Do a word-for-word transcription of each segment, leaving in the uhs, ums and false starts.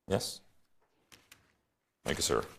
Yes? Thank you, sir.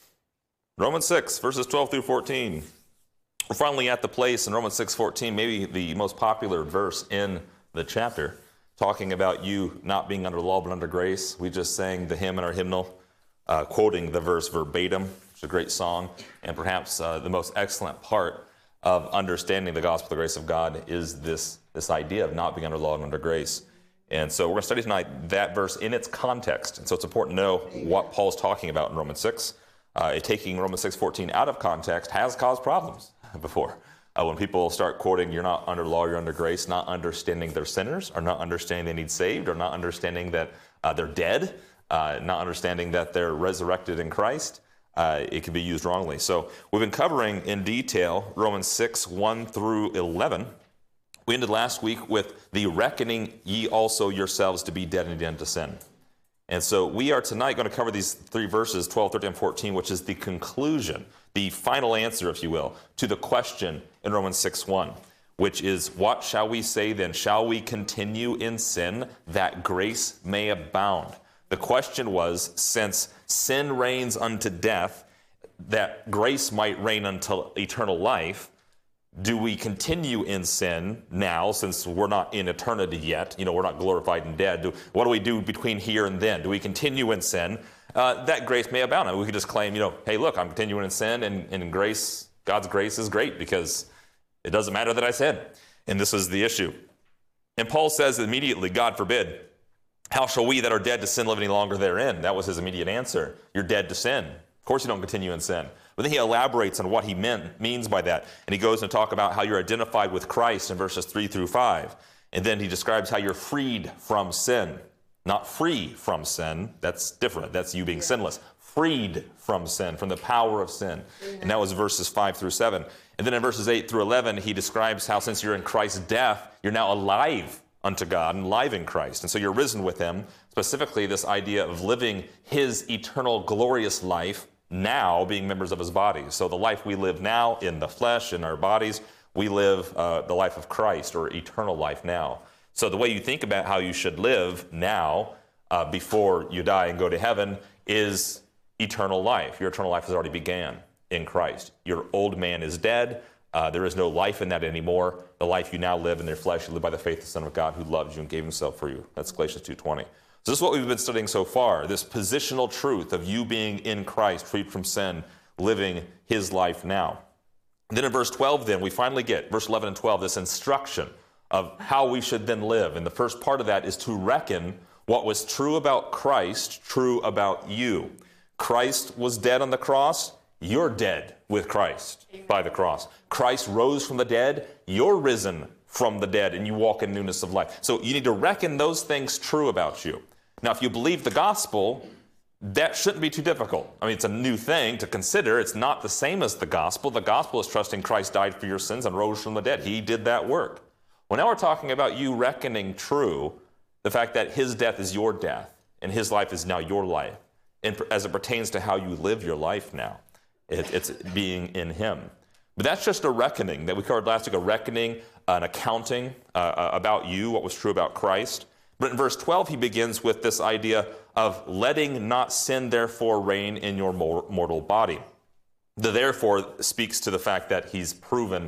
Romans six, verses twelve through fourteen. We're finally at the place in Romans six fourteen, maybe the most popular verse in the chapter, talking about you not being under law but under grace. We just sang the hymn in our hymnal, uh, quoting the verse verbatim. It's a great song, and perhaps uh, the most excellent part of understanding the gospel of the grace of God is this, this idea of not being under law and under grace. And so we're going to study tonight that verse in its context. And so it's important to know what Paul's talking about in Romans six. Uh, taking Romans six fourteen out of context has caused problems before. Uh, when people start quoting, you're not under law, you're under grace, not understanding they're sinners, or not understanding they need saved, or not understanding that uh, they're dead, uh, not understanding that they're resurrected in Christ, uh, it can be used wrongly. So we've been covering in detail Romans six, one through eleven. We ended last week with the reckoning ye also yourselves to be dead indeed unto sin. And so we are tonight going to cover these three verses, twelve, thirteen, and fourteen, which is the conclusion, the final answer, if you will, to the question in Romans six one, which is, what shall we say then? Shall we continue in sin that grace may abound? The question was, since sin reigns unto death, that grace might reign unto eternal life, do we continue in sin now, since we're not in eternity yet? You know, we're not glorified and dead. Do, what do we do between here and then? Do we continue in sin? Uh, that grace may abound. And we could just claim, you know, hey, look, I'm continuing in sin, and, and grace, God's grace is great because it doesn't matter that I sin. And this is the issue. And Paul says immediately, God forbid, how shall we that are dead to sin live any longer therein? That was his immediate answer. You're dead to sin. Of course you don't continue in sin. But then he elaborates on what he meant, means by that. And he goes to talk about how you're identified with Christ in verses three through five. And then he describes how you're freed from sin. Not free from sin. That's different. That's you being yeah. sinless. Freed from sin, from the power of sin. Yeah. And that was verses five through seven. And then in verses eight through eleven, he describes how since you're in Christ's death, you're now alive unto God and alive in Christ. And so you're risen with him. Specifically, this idea of living his eternal glorious life now, being members of his body. So the life we live now in the flesh, in our bodies, we live uh, the life of Christ, or eternal life now. So the way you think about how you should live now, uh, before you die and go to heaven, is eternal life. Your eternal life has already began in Christ. Your old man is dead. Uh, there is no life in that anymore. The life you now live in your flesh, you live by the faith of the Son of God who loves you and gave himself for you. That's Galatians two twenty. So this is what we've been studying so far, this positional truth of you being in Christ, freed from sin, living his life now. And then in verse twelve, then, we finally get, verse eleven and twelve, this instruction of how we should then live. And the first part of that is to reckon what was true about Christ, true about you. Christ was dead on the cross. You're dead with Christ by the cross. Christ rose from the dead. You're risen from the dead, and you walk in newness of life. So you need to reckon those things true about you. Now, if you believe the gospel, that shouldn't be too difficult. I mean, it's a new thing to consider. It's not the same as the gospel. The gospel is trusting Christ died for your sins and rose from the dead. He did that work. Well, now we're talking about you reckoning true the fact that his death is your death, and his life is now your life, and as it pertains to how you live your life now. It, it's being in him. But that's just a reckoning that we covered last week, a reckoning, an accounting uh, about you, what was true about Christ. But in verse twelve, he begins with this idea of letting not sin therefore reign in your mortal body. The therefore speaks to the fact that he's proven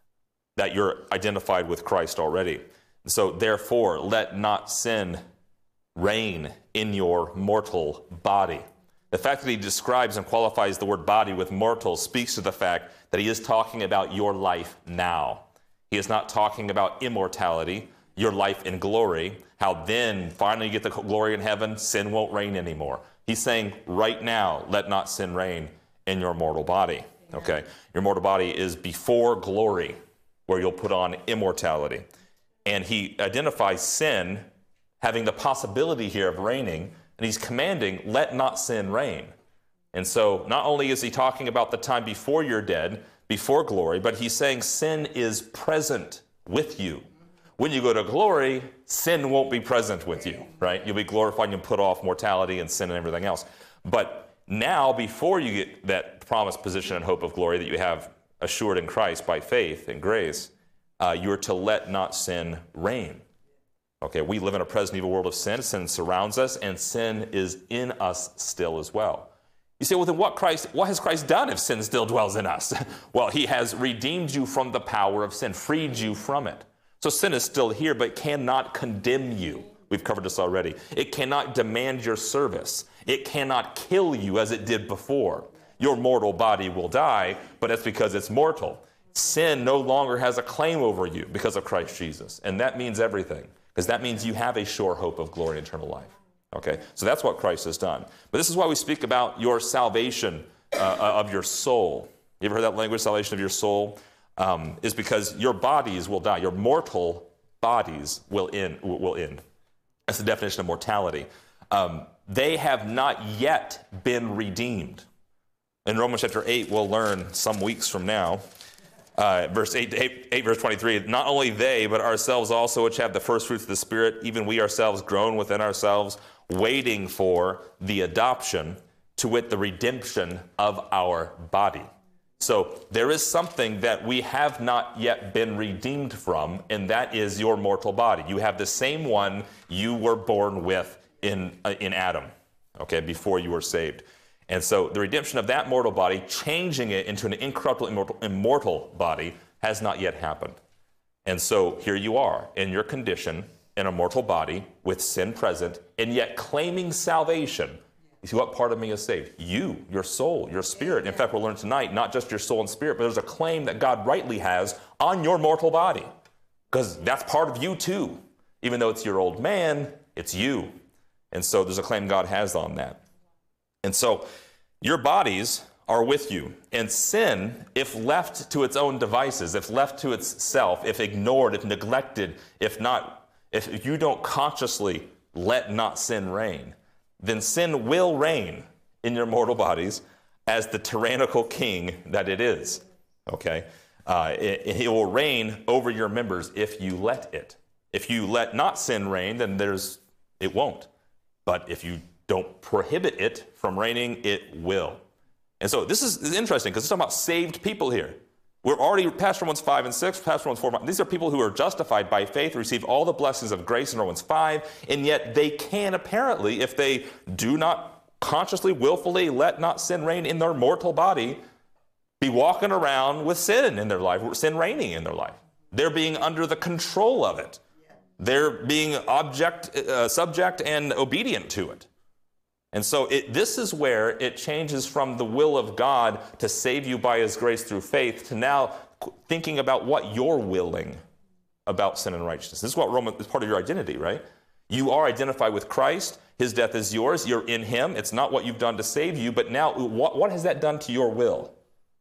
that you're identified with Christ already. So therefore, let not sin reign in your mortal body. The fact that he describes and qualifies the word body with mortal speaks to the fact that he is talking about your life now. He is not talking about immortality, your life in glory, how then finally you get the glory in heaven, sin won't reign anymore. He's saying right now, let not sin reign in your mortal body. Okay, your mortal body is before glory, where you'll put on immortality. And he identifies sin having the possibility here of reigning, and he's commanding, let not sin reign. And so not only is he talking about the time before you're dead, before glory, but he's saying sin is present with you. When you go to glory, sin won't be present with you, right? You'll be glorified and you'll put off mortality and sin and everything else. But now, before you get that promised position and hope of glory that you have assured in Christ by faith and grace, uh, you're to let not sin reign. Okay, we live in a present evil world of sin. Sin surrounds us, and sin is in us still as well. You say, well, then what Christ, what has Christ done if sin still dwells in us? Well, he has redeemed you from the power of sin, freed you from it. So sin is still here, but cannot condemn you. We've covered this already. It cannot demand your service. It cannot kill you as it did before. Your mortal body will die, but that's because it's mortal. Sin no longer has a claim over you because of Christ Jesus. And that means everything, because that means you have a sure hope of glory and eternal life. Okay, so that's what Christ has done. But this is why we speak about your salvation uh, of your soul. You ever heard that language, salvation of your soul? Um, is because your bodies will die. Your mortal bodies will end. Will end. That's the definition of mortality. Um, they have not yet been redeemed. In Romans chapter eight, we'll learn some weeks from now, uh, verse eight, eight, eight, verse twenty-three, not only they, but ourselves also, which have the first fruits of the Spirit, even we ourselves groan within ourselves, waiting for the adoption, to wit, the redemption of our body. So there is something that we have not yet been redeemed from, and that is your mortal body. You have the same one you were born with in, uh, in Adam, okay, before you were saved. And so the redemption of that mortal body, changing it into an incorruptible, immortal, immortal body, has not yet happened. And so here you are in your condition, in a mortal body with sin present, and yet claiming salvation. You see, what part of me is saved? You, your soul, your spirit. In fact, we'll learn tonight, not just your soul and spirit, but there's a claim that God rightly has on your mortal body, because that's part of you too. Even though it's your old man, it's you. And so there's a claim God has on that. And so your bodies are with you. And sin, if left to its own devices, if left to itself, if ignored, if neglected, if not, if you don't consciously let not sin reign, then sin will reign in your mortal bodies as the tyrannical king that it is. Okay? Uh, it, it will reign over your members if you let it. If you let not sin reign, then there's it won't. But if you don't prohibit it from reigning, it will. And so this is, this is interesting because it's talking about saved people here. We're already past Romans five and six, past Romans four. These are people who are justified by faith, receive all the blessings of grace in Romans five, and yet they can apparently, if they do not consciously, willfully let not sin reign in their mortal body, be walking around with sin in their life, sin reigning in their life. They're being under the control of it. They're being object, uh, subject and obedient to it. And so it, this is where it changes from the will of God to save you by his grace through faith to now thinking about what you're willing about sin and righteousness. This is what Roman is part of your identity, right? You are identified with Christ. His death is yours. You're in him. It's not what you've done to save you, but now what, what has that done to your will?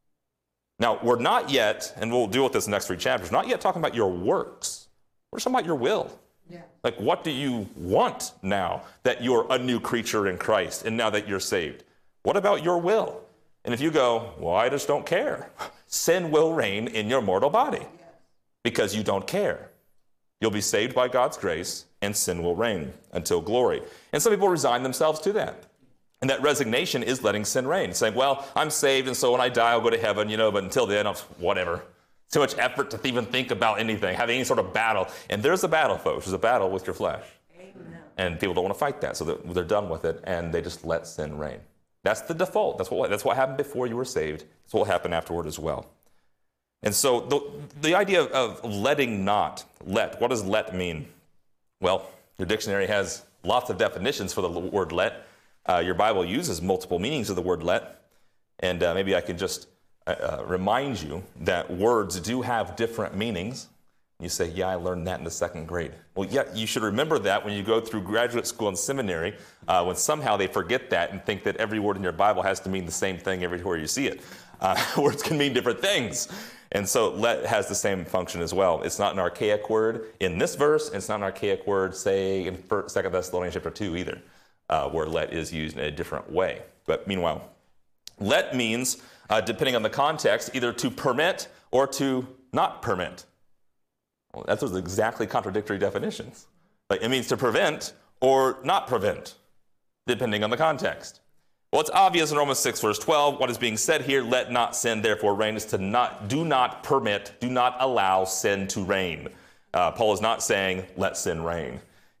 Now, we're not yet, and we'll deal with this in the next three chapters, not yet talking about your works. We're talking about your will. Yeah. Like, what do you want now that you're a new creature in Christ and now that you're saved? What about your will? And if you go, well, I just don't care, sin will reign in your mortal body because you don't care. You'll be saved by God's grace and sin will reign until glory. And some people resign themselves to that. And that resignation is letting sin reign, saying, well, I'm saved, and so when I die, I'll go to heaven, you know, but until then, I'll, whatever. Too much effort to even think about anything, have any sort of battle. And there's a battle, folks. There's a battle with your flesh. Amen. And people don't want to fight that, so they're, they're done with it, and they just let sin reign. That's the default. That's what, that's what happened before you were saved. That's what will happen afterward as well. And so the, the idea of letting not, let, what does let mean? Well, your dictionary has lots of definitions for the word let. Uh, your Bible uses multiple meanings of the word let. And uh, maybe I can just Uh, remind you that words do have different meanings. You say, yeah, I learned that in the second grade. Well, yeah, you should remember that when you go through graduate school and seminary, uh, when somehow they forget that and think that every word in your Bible has to mean the same thing everywhere you see it. Uh, words can mean different things. And so let has the same function as well. It's not an archaic word in this verse. And it's not an archaic word, say, in Second Thessalonians chapter two either, uh, where let is used in a different way. But meanwhile, let means, uh, depending on the context, either to permit or to not permit. Well, that's those exactly contradictory definitions. Like, it means to prevent or not prevent, depending on the context. Well, it's obvious in Romans six, verse twelve, what is being said here, let not sin therefore reign, is to not, do not permit, do not allow sin to reign. Uh, Paul is not saying, let sin reign.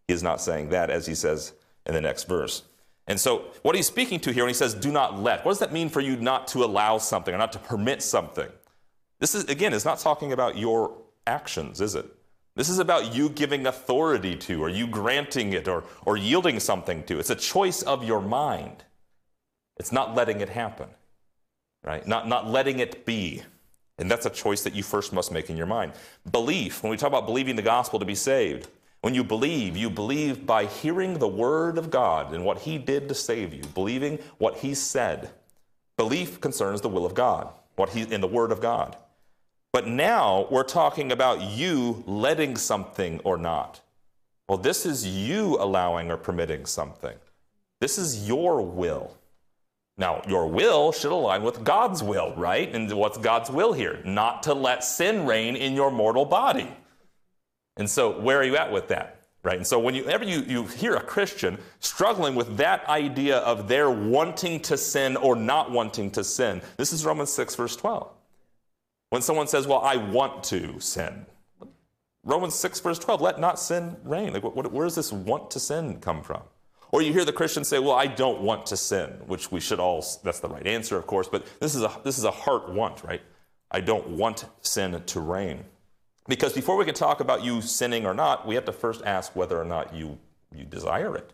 He is not saying that, as he says in the next verse. And so what he's speaking to here when he says, do not let, what does that mean for you not to allow something or not to permit something? This is, again, it's not talking about your actions, is it? This is about you giving authority to, or you granting it, or, or yielding something to. It's a choice of your mind. It's not letting it happen, right? Not, not letting it be. And that's a choice that you first must make in your mind. Belief, when we talk about believing the gospel to be saved, when you believe, you believe by hearing the word of God and what he did to save you, believing what he said. Belief concerns the will of God, what he in the word of God. But now we're talking about you letting something or not. Well, this is you allowing or permitting something. This is your will. Now, your will should align with God's will, right? And what's God's will here? Not to let sin reign in your mortal body. And so where are you at with that, right? And so whenever you, you hear a Christian struggling with that idea of their wanting to sin or not wanting to sin, this is Romans six, verse twelve. When someone says, well, I want to sin. Romans six, verse twelve, let not sin reign. Like, what, where does this want to sin come from? Or you hear the Christian say, well, I don't want to sin, which we should all, that's the right answer, of course, but this is a, this is a heart want, right? I don't want sin to reign. Because before we can talk about you sinning or not, we have to first ask whether or not you, you desire it.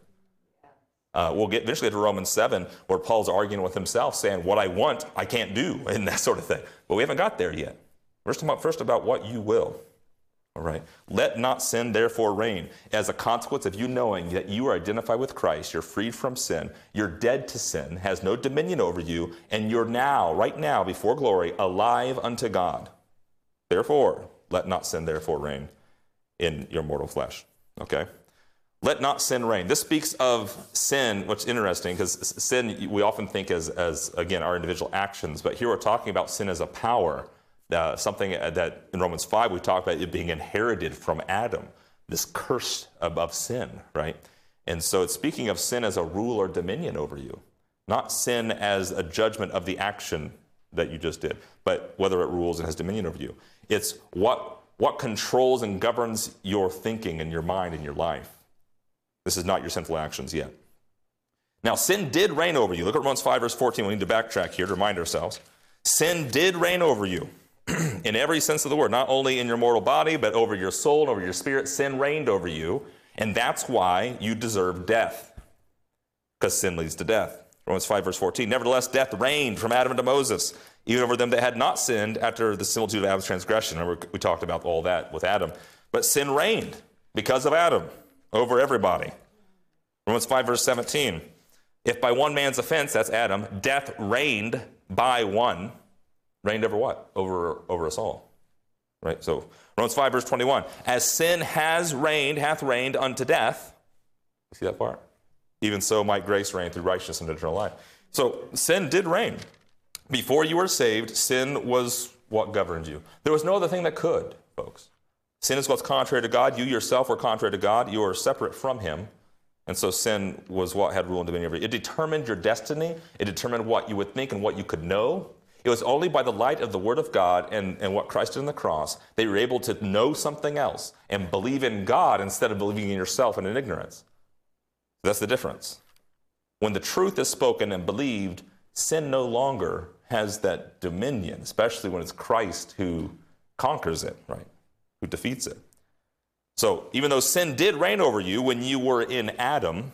Uh, we'll get eventually to Romans seven, where Paul's arguing with himself, saying, what I want, I can't do, and that sort of thing. But we haven't got there yet. We're talking about first about what you will. All right. Let not sin therefore reign. As a consequence of you knowing that you are identified with Christ, you're freed from sin, you're dead to sin, has no dominion over you, and you're now, right now, before glory, alive unto God. Therefore, let not sin therefore reign in your mortal flesh. Okay? Let not sin reign. This speaks of sin, which is interesting, because sin we often think as, as, again, our individual actions, but here we're talking about sin as a power. Uh, something that in Romans five we talk about it being inherited from Adam, this curse of, of sin, right? And so it's speaking of sin as a rule or dominion over you, not sin as a judgment of the action that you just did, but whether it rules and has dominion over you. It's what, what controls and governs your thinking and your mind and your life. This is not your sinful actions yet. Now, sin did reign over you. Look at Romans five, verse fourteen. We need to backtrack here to remind ourselves. Sin did reign over you. In every sense of the word, not only in your mortal body, but over your soul and over your spirit, sin reigned over you, and that's why you deserve death, because sin leads to death. Romans five, verse fourteen, nevertheless, death reigned from Adam to Moses, even over them that had not sinned after the similitude of Adam's transgression. Remember, we talked about all that with Adam. But sin reigned because of Adam over everybody. Romans five, verse seventeen, if by one man's offense, that's Adam, death reigned by one, reigned over what? Over, over us all, right? So Romans five, verse twenty-one, as sin has reigned, hath reigned unto death. You see that part? Even so might grace reign through righteousness and eternal life. So sin did reign. Before you were saved, sin was what governed you. There was no other thing that could, folks. Sin is what's contrary to God. You yourself were contrary to God. You were separate from him. And so sin was what had rule and dominion over you. It determined your destiny. It determined what you would think and what you could know. It was only by the light of the Word of God and, and what Christ did on the cross that you were able to know something else and believe in God instead of believing in yourself and in ignorance. That's the difference. When the truth is spoken and believed, sin no longer has that dominion, especially when it's Christ who conquers it, right? Who defeats it. So even though sin did reign over you when you were in Adam,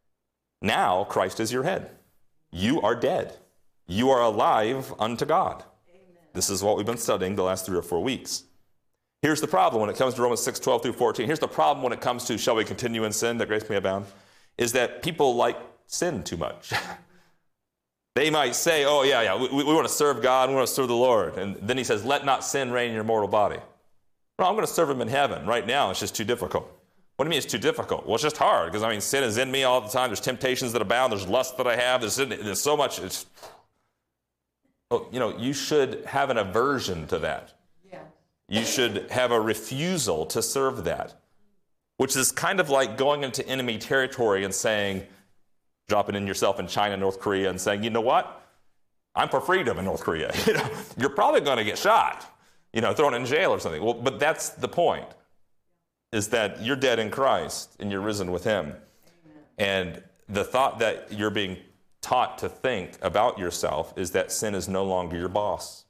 now Christ is your head. You are dead. You are alive unto God. Amen. This is what we've been studying the last three or four weeks. Here's the problem when it comes to Romans six, twelve through fourteen. Here's the problem when it comes to shall we continue in sin that grace may abound, is that people like sin too much. They might say, oh yeah, yeah, we, we want to serve God, we want to serve the Lord. And then he says, let not sin reign in your mortal body. Well, I'm going to serve him in heaven. Right now, it's just too difficult. What do you mean it's too difficult? Well, it's just hard, because I mean, sin is in me all the time. There's temptations that abound. There's lust that I have. There's, there's so much. It's, well, you know, you should have an aversion to that. Yeah. You should have a refusal to serve that, which is kind of like going into enemy territory and saying, dropping in yourself in China, North Korea, and saying, you know what? I'm for freedom in North Korea. You know, you're probably going to get shot, you know, thrown in jail or something. Well, but that's the point. is that you're dead in Christ and you're risen with him. Amen. And the thought that you're being taught to think about yourself is that sin is no longer your boss.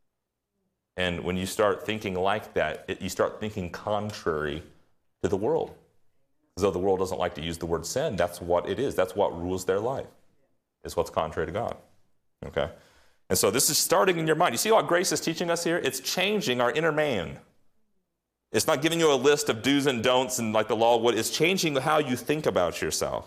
And when you start thinking like that, it, you start thinking contrary to the world. As though the world doesn't like to use the word sin, that's what it is. That's what rules their life. It's what's contrary to God. Okay? And so this is starting in your mind. You see what grace is teaching us here? It's changing our inner man. It's not giving you a list of do's and don'ts and like the law would. It's changing how you think about yourself.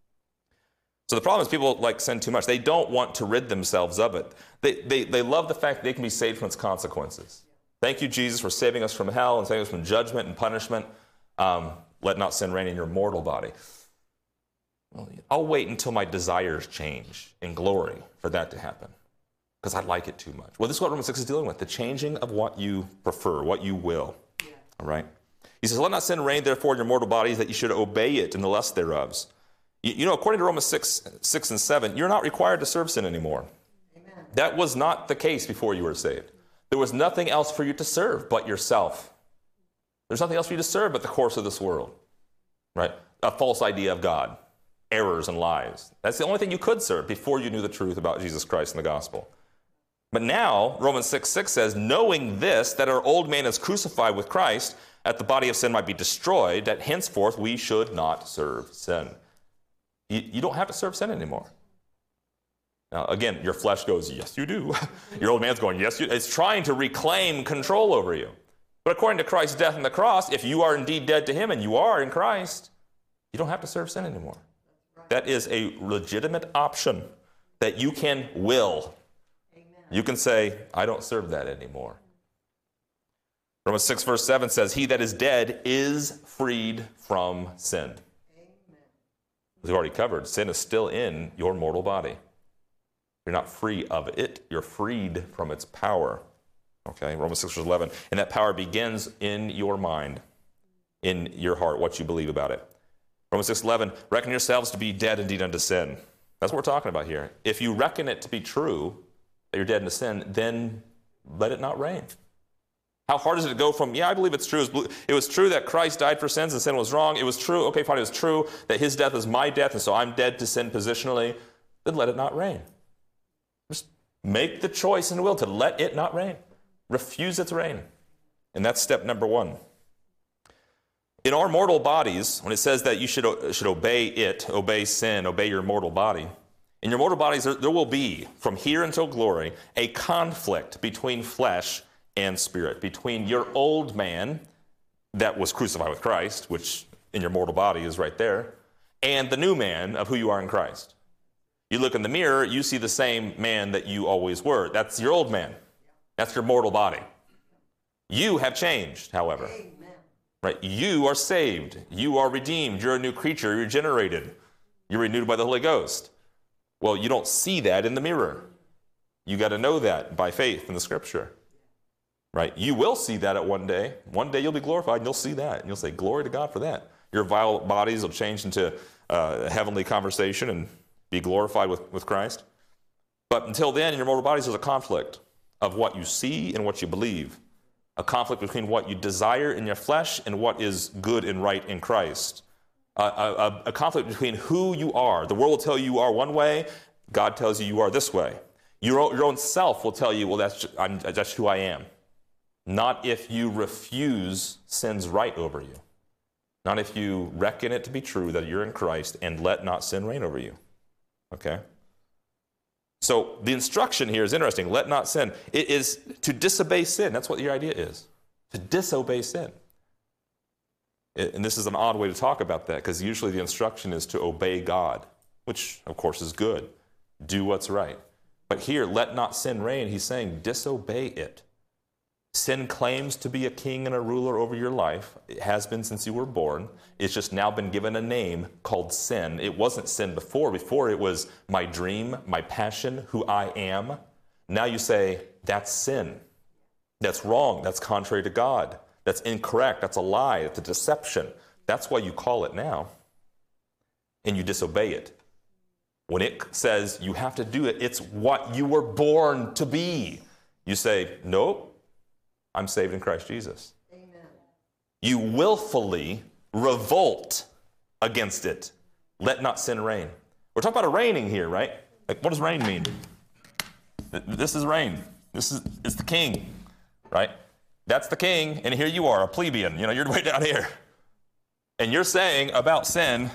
So the problem is people like sin too much. They don't want to rid themselves of it. They, they, they love the fact that they can be saved from its consequences. Thank you, Jesus, for saving us from hell and saving us from judgment and punishment. Um, let not sin reign in your mortal body. Well, I'll wait until my desires change in glory for that to happen because I like it too much. Well, this is what Romans six is dealing with, the changing of what you prefer, what you will. Yeah. All right? He says, let not sin reign, therefore, in your mortal bodies, that you should obey it in the lust thereof. You, you know, according to Romans six, six and seven, you're not required to serve sin anymore. Amen. That was not the case before you were saved. There was nothing else for you to serve but yourself. There's nothing else for you to serve but the course of this world, right? A false idea of God, errors and lies. That's the only thing you could serve before you knew the truth about Jesus Christ and the gospel. But now, Romans six six says, knowing this, that our old man is crucified with Christ, that the body of sin might be destroyed, that henceforth we should not serve sin. You, you don't have to serve sin anymore. Now, again, your flesh goes, yes, you do. Your old man's going, yes, you do. It's trying to reclaim control over you. But according to Christ's death on the cross, if you are indeed dead to him and you are in Christ, you don't have to serve sin anymore. That is a legitimate option that you can will. Amen. You can say, I don't serve that anymore. Romans six verse seven says, he that is dead is freed from sin. Amen. As we've already covered, sin is still in your mortal body. You're not free of it. You're freed from its power. Okay, Romans six verse eleven. And that power begins in your mind, in your heart, what you believe about it. Romans six eleven, reckon yourselves to be dead indeed unto sin. That's what we're talking about here. If you reckon it to be true, that you're dead into sin, then let it not reign. How hard is it to go from, yeah, I believe it's true. It was true that Christ died for sins and sin was wrong. It was true, okay, fine, it was true that his death is my death, and so I'm dead to sin positionally. Then let it not reign. Just make the choice and will to let it not reign. Refuse its reign. And that's step number one. In our mortal bodies, when it says that you should, should obey it, obey sin, obey your mortal body, in your mortal bodies there, there will be, from here until glory, a conflict between flesh and spirit, between your old man that was crucified with Christ, which in your mortal body is right there, and the new man of who you are in Christ. You look in the mirror, you see the same man that you always were. That's your old man. That's your mortal body. You have changed, however. Amen. Right? You are saved. You are redeemed. You're a new creature. You're regenerated. You're renewed by the Holy Ghost. Well, you don't see that in the mirror. You got to know that by faith in the Scripture. Right? You will see that at one day. One day you'll be glorified and you'll see that. And you'll say, glory to God for that. Your vile bodies will change into uh, a heavenly conversation and be glorified with, with Christ. But until then, in your mortal bodies, there's a conflict of what you see and what you believe. A conflict between what you desire in your flesh and what is good and right in Christ. A, a, a conflict between who you are. The world will tell you you are one way. God tells you you are this way. Your own, your own self will tell you, well, that's, just, I'm, that's who I am. Not if you refuse sin's right over you. Not if you reckon it to be true that you're in Christ and let not sin reign over you. Okay? So the instruction here is interesting. Let not sin. It is to disobey sin. That's what your idea is. To disobey sin. And this is an odd way to talk about that because usually the instruction is to obey God, which of course is good. Do what's right. But here, let not sin reign. He's saying disobey it. Sin claims to be a king and a ruler over your life. It has been since you were born. It's just now been given a name called sin. It wasn't sin before. Before it was my dream, my passion, who I am. Now you say, that's sin. That's wrong. That's contrary to God. That's incorrect. That's a lie. It's a deception. That's why you call it now. And you disobey it. When it says you have to do it, it's what you were born to be. You say, nope. I'm saved in Christ Jesus. Amen. You willfully revolt against it. Let not sin reign. We're talking about a reigning here, right? Like, what does reign mean? This is reign. This is it's the king, right? That's the king, and here you are, a plebeian. You know, you're way down here. And you're saying about sin,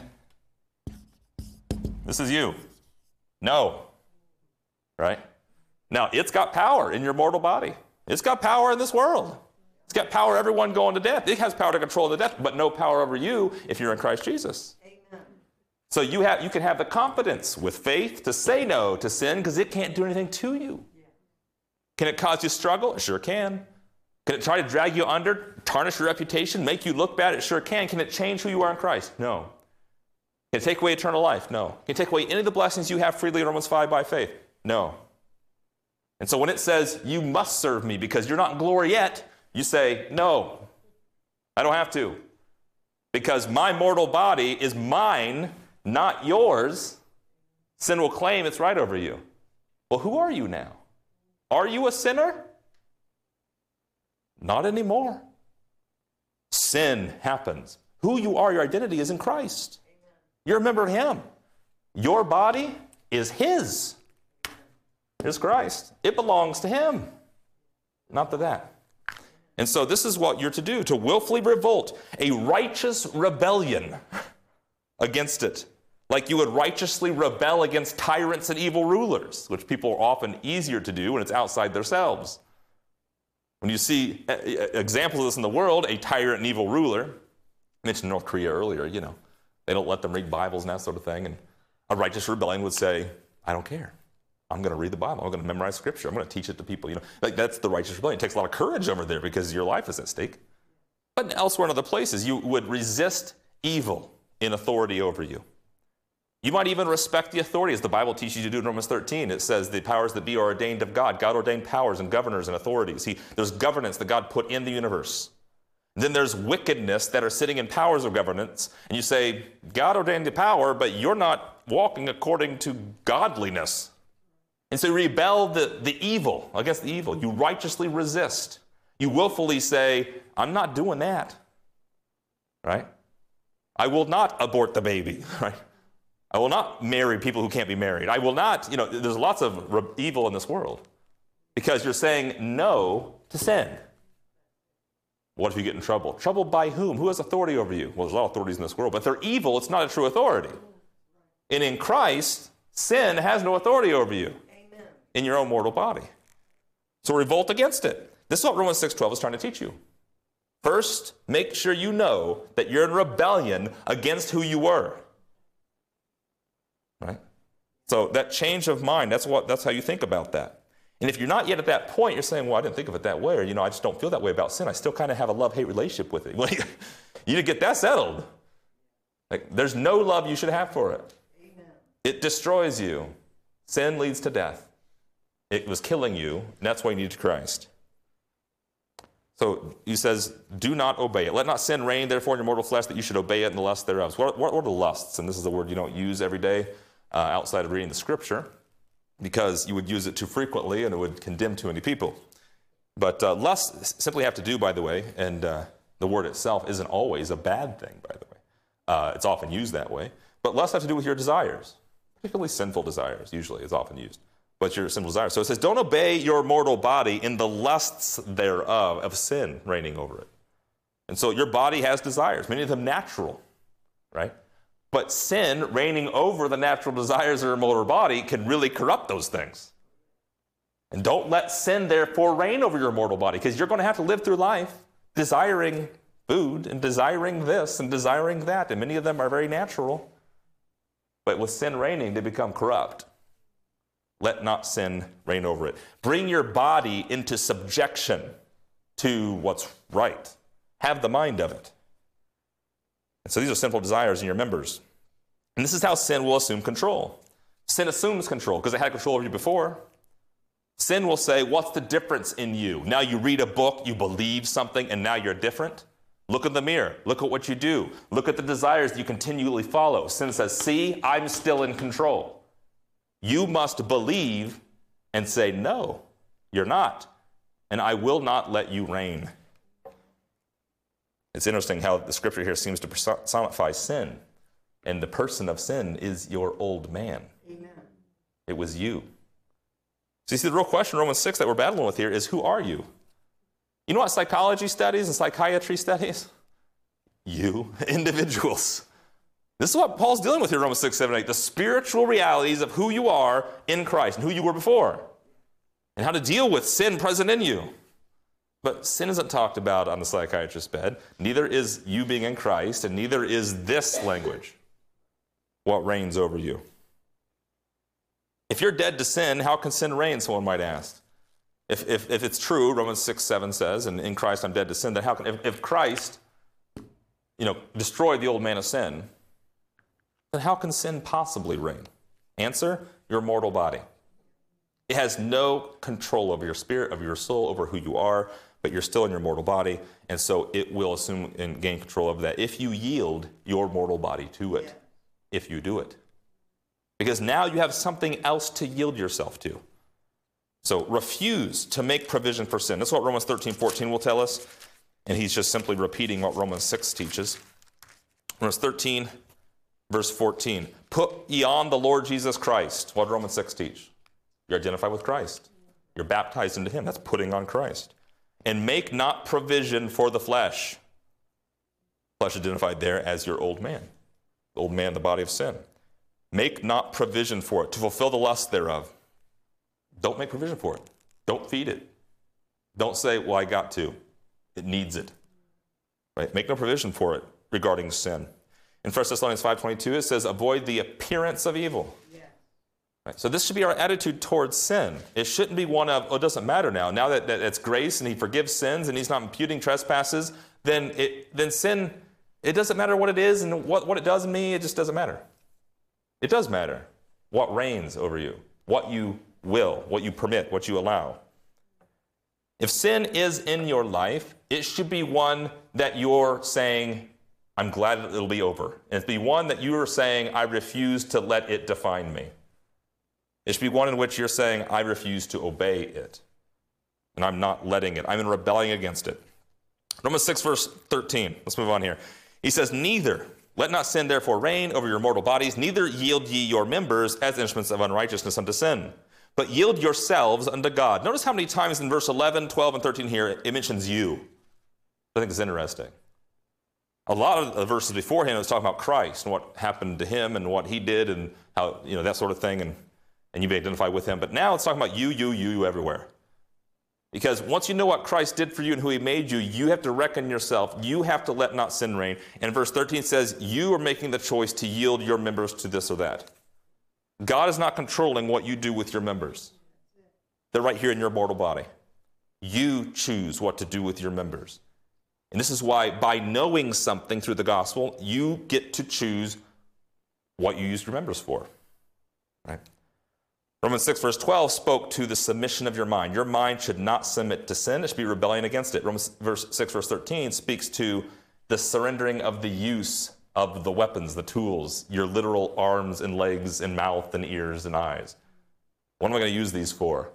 this is you. No. Right? Now, it's got power in your mortal body. It's got power in this world. It's got power everyone going to death. It has power to control the death, but no power over you if you're in Christ Jesus. Amen. So you have you can have the confidence with faith to say no to sin because it can't do anything to you. Yeah. Can it cause you struggle? It sure can. Can it try to drag you under, tarnish your reputation, make you look bad? It sure can. Can it change who you are in Christ? No. Can it take away eternal life? No. Can it take away any of the blessings you have freely in Romans five by faith? No. And so when it says, you must serve me because you're not in glory yet, you say, no, I don't have to. Because my mortal body is mine, not yours. Sin will claim it's right over you. Well, who are you now? Are you a sinner? Not anymore. Sin happens. Who you are, your identity is in Christ. Amen. You're a member of Him. Your body is His. It's Christ. It belongs to Him, not to that. And so this is what you're to do, to willfully revolt, a righteous rebellion against it, like you would righteously rebel against tyrants and evil rulers, which people are often easier to do when it's outside themselves. When you see examples of this in the world, a tyrant and evil ruler, I mentioned North Korea earlier, you know, they don't let them read Bibles and that sort of thing, and a righteous rebellion would say, I don't care. I'm going to read the Bible. I'm going to memorize Scripture. I'm going to teach it to people. You know, like that's the righteous rebellion. It takes a lot of courage over there because your life is at stake. But elsewhere in other places, you would resist evil in authority over you. You might even respect the authority, as the Bible teaches you to do in Romans thirteen. It says the powers that be are ordained of God. God ordained powers and governors and authorities. He, there's governance that God put in the universe. And then there's wickedness that are sitting in powers of governance. And you say, God ordained the power, but you're not walking according to godliness. And so you rebel the, the evil, against the evil. You righteously resist. You willfully say, I'm not doing that. Right? I will not abort the baby. Right? I will not marry people who can't be married. I will not, you know, there's lots of re- evil in this world. Because you're saying no to sin. What if you get in trouble? Trouble by whom? Who has authority over you? Well, there's a lot of authorities in this world, but if they're evil, it's not a true authority. And in Christ, sin has no authority over you. In your own mortal body. So revolt against it. This is what Romans six twelve is trying to teach you. First, make sure you know that you're in rebellion against who you were. Right? So that change of mind, that's what that's how you think about that. And if you're not yet at that point, you're saying, well, I didn't think of it that way, or, you know, I just don't feel that way about sin. I still kind of have a love-hate relationship with it. Well, you need to get that settled. Like, there's no love you should have for it. Amen. It destroys you. Sin leads to death. It was killing you, and that's why you needed Christ. So he says, do not obey it. Let not sin reign, therefore, in your mortal flesh, that you should obey it in the lust thereof. So what, what are the lusts? And this is a word you don't use every day uh, outside of reading the Scripture, because you would use it too frequently, and it would condemn too many people. But uh, lusts simply have to do, by the way, and uh, the word itself isn't always a bad thing, by the way. Uh, it's often used that way. But lusts have to do with your desires, particularly sinful desires, usually is often used. But your sinful desire. So it says, don't obey your mortal body in the lusts thereof, of sin reigning over it. And so your body has desires, many of them natural, right? But sin reigning over the natural desires of your mortal body can really corrupt those things. And don't let sin, therefore, reign over your mortal body, because you're going to have to live through life desiring food and desiring this and desiring that. And many of them are very natural. But with sin reigning, they become corrupt. Let not sin reign over it. Bring your body into subjection to what's right. Have the mind of it. And so these are sinful desires in your members. And this is how sin will assume control. Sin assumes control because it had control over you before. Sin will say, what's the difference in you? Now you read a book, you believe something, and now you're different. Look in the mirror. Look at what you do. Look at the desires you continually follow. Sin says, see, I'm still in control. You must believe and say, no, you're not. And I will not let you reign. It's interesting how the scripture here seems to personify sin. And the person of sin is your old man. Amen. It was you. So you see, the real question in Romans six that we're battling with here is, who are you? You know what psychology studies and psychiatry studies? You, individuals. This is what Paul's dealing with here in Romans six, seven, eight. The spiritual realities of who you are in Christ and who you were before. And how to deal with sin present in you. But sin isn't talked about on the psychiatrist's bed. Neither is you being in Christ, and neither is this language what reigns over you. If you're dead to sin, how can sin reign, someone might ask? If, if, if it's true, Romans six, seven says, and in Christ I'm dead to sin, then how can, if, if Christ, you know, destroyed the old man of sin, then how can sin possibly reign? Answer, your mortal body. It has no control over your spirit, over your soul, over who you are, but you're still in your mortal body, and so it will assume and gain control over that if you yield your mortal body to it, yeah. if you do it. Because now you have something else to yield yourself to. So refuse to make provision for sin. That's what Romans thirteen, fourteen will tell us, and he's just simply repeating what Romans six teaches. Romans thirteen, verse fourteen, put ye on the Lord Jesus Christ. What did Romans six teach? You're identified with Christ. You're baptized into him. That's putting on Christ. And make not provision for the flesh. Flesh identified there as your old man. The old man, the body of sin. Make not provision for it, to fulfill the lust thereof. Don't make provision for it. Don't feed it. Don't say, well, I got to. It needs it. Right? Make no provision for it regarding sin. In First Thessalonians five twenty-two, it says, avoid the appearance of evil. Right? So this should be our attitude towards sin. It shouldn't be one of, oh, it doesn't matter now. Now that, that it's grace and he forgives sins and he's not imputing trespasses, then it, then sin, it doesn't matter what it is and what, what it does in me, it just doesn't matter. It does matter what reigns over you, what you will, what you permit, what you allow. If sin is in your life, it should be one that you're saying, I'm glad it'll be over. And it'd be one that you are saying, I refuse to let it define me. It should be one in which you're saying, I refuse to obey it. And I'm not letting it. I'm in rebellion against it. Romans six, verse thirteen. Let's move on here. He says, neither, let not sin therefore reign over your mortal bodies, neither yield ye your members as instruments of unrighteousness unto sin, but yield yourselves unto God. Notice how many times in verse eleven, twelve, and thirteen here it mentions you. I think it's interesting. A lot of the verses beforehand it was talking about Christ and what happened to him and what he did and how, you know, that sort of thing. And and you may identify with him. But now it's talking about you, you, you, you everywhere. Because once you know what Christ did for you and who he made you, you have to reckon yourself. You have to let not sin reign. And verse thirteen says, you are making the choice to yield your members to this or that. God is not controlling what you do with your members. They're right here in your mortal body. You choose what to do with your members. And this is why by knowing something through the gospel, you get to choose what you use your members for. Right? Romans six, verse twelve spoke to the submission of your mind. Your mind should not submit to sin. It should be rebellion against it. Romans six, verse thirteen speaks to the surrendering of the use of the weapons, the tools, your literal arms and legs and mouth and ears and eyes. What am I going to use these for?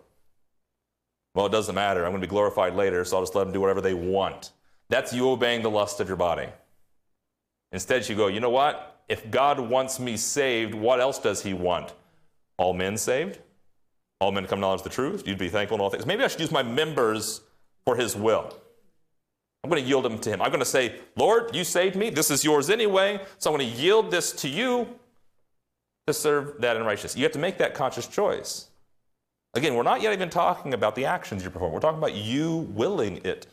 Well, it doesn't matter. I'm going to be glorified later, so I'll just let them do whatever they want. That's you obeying the lust of your body. Instead, you go, you know what? If God wants me saved, what else does he want? All men saved? All men come to knowledge of the truth? You'd be thankful in all things. Maybe I should use my members for his will. I'm going to yield them to him. I'm going to say, Lord, you saved me. This is yours anyway. So I'm going to yield this to you to serve that in righteousness. You have to make that conscious choice. Again, we're not yet even talking about the actions you perform. We're talking about you willing it.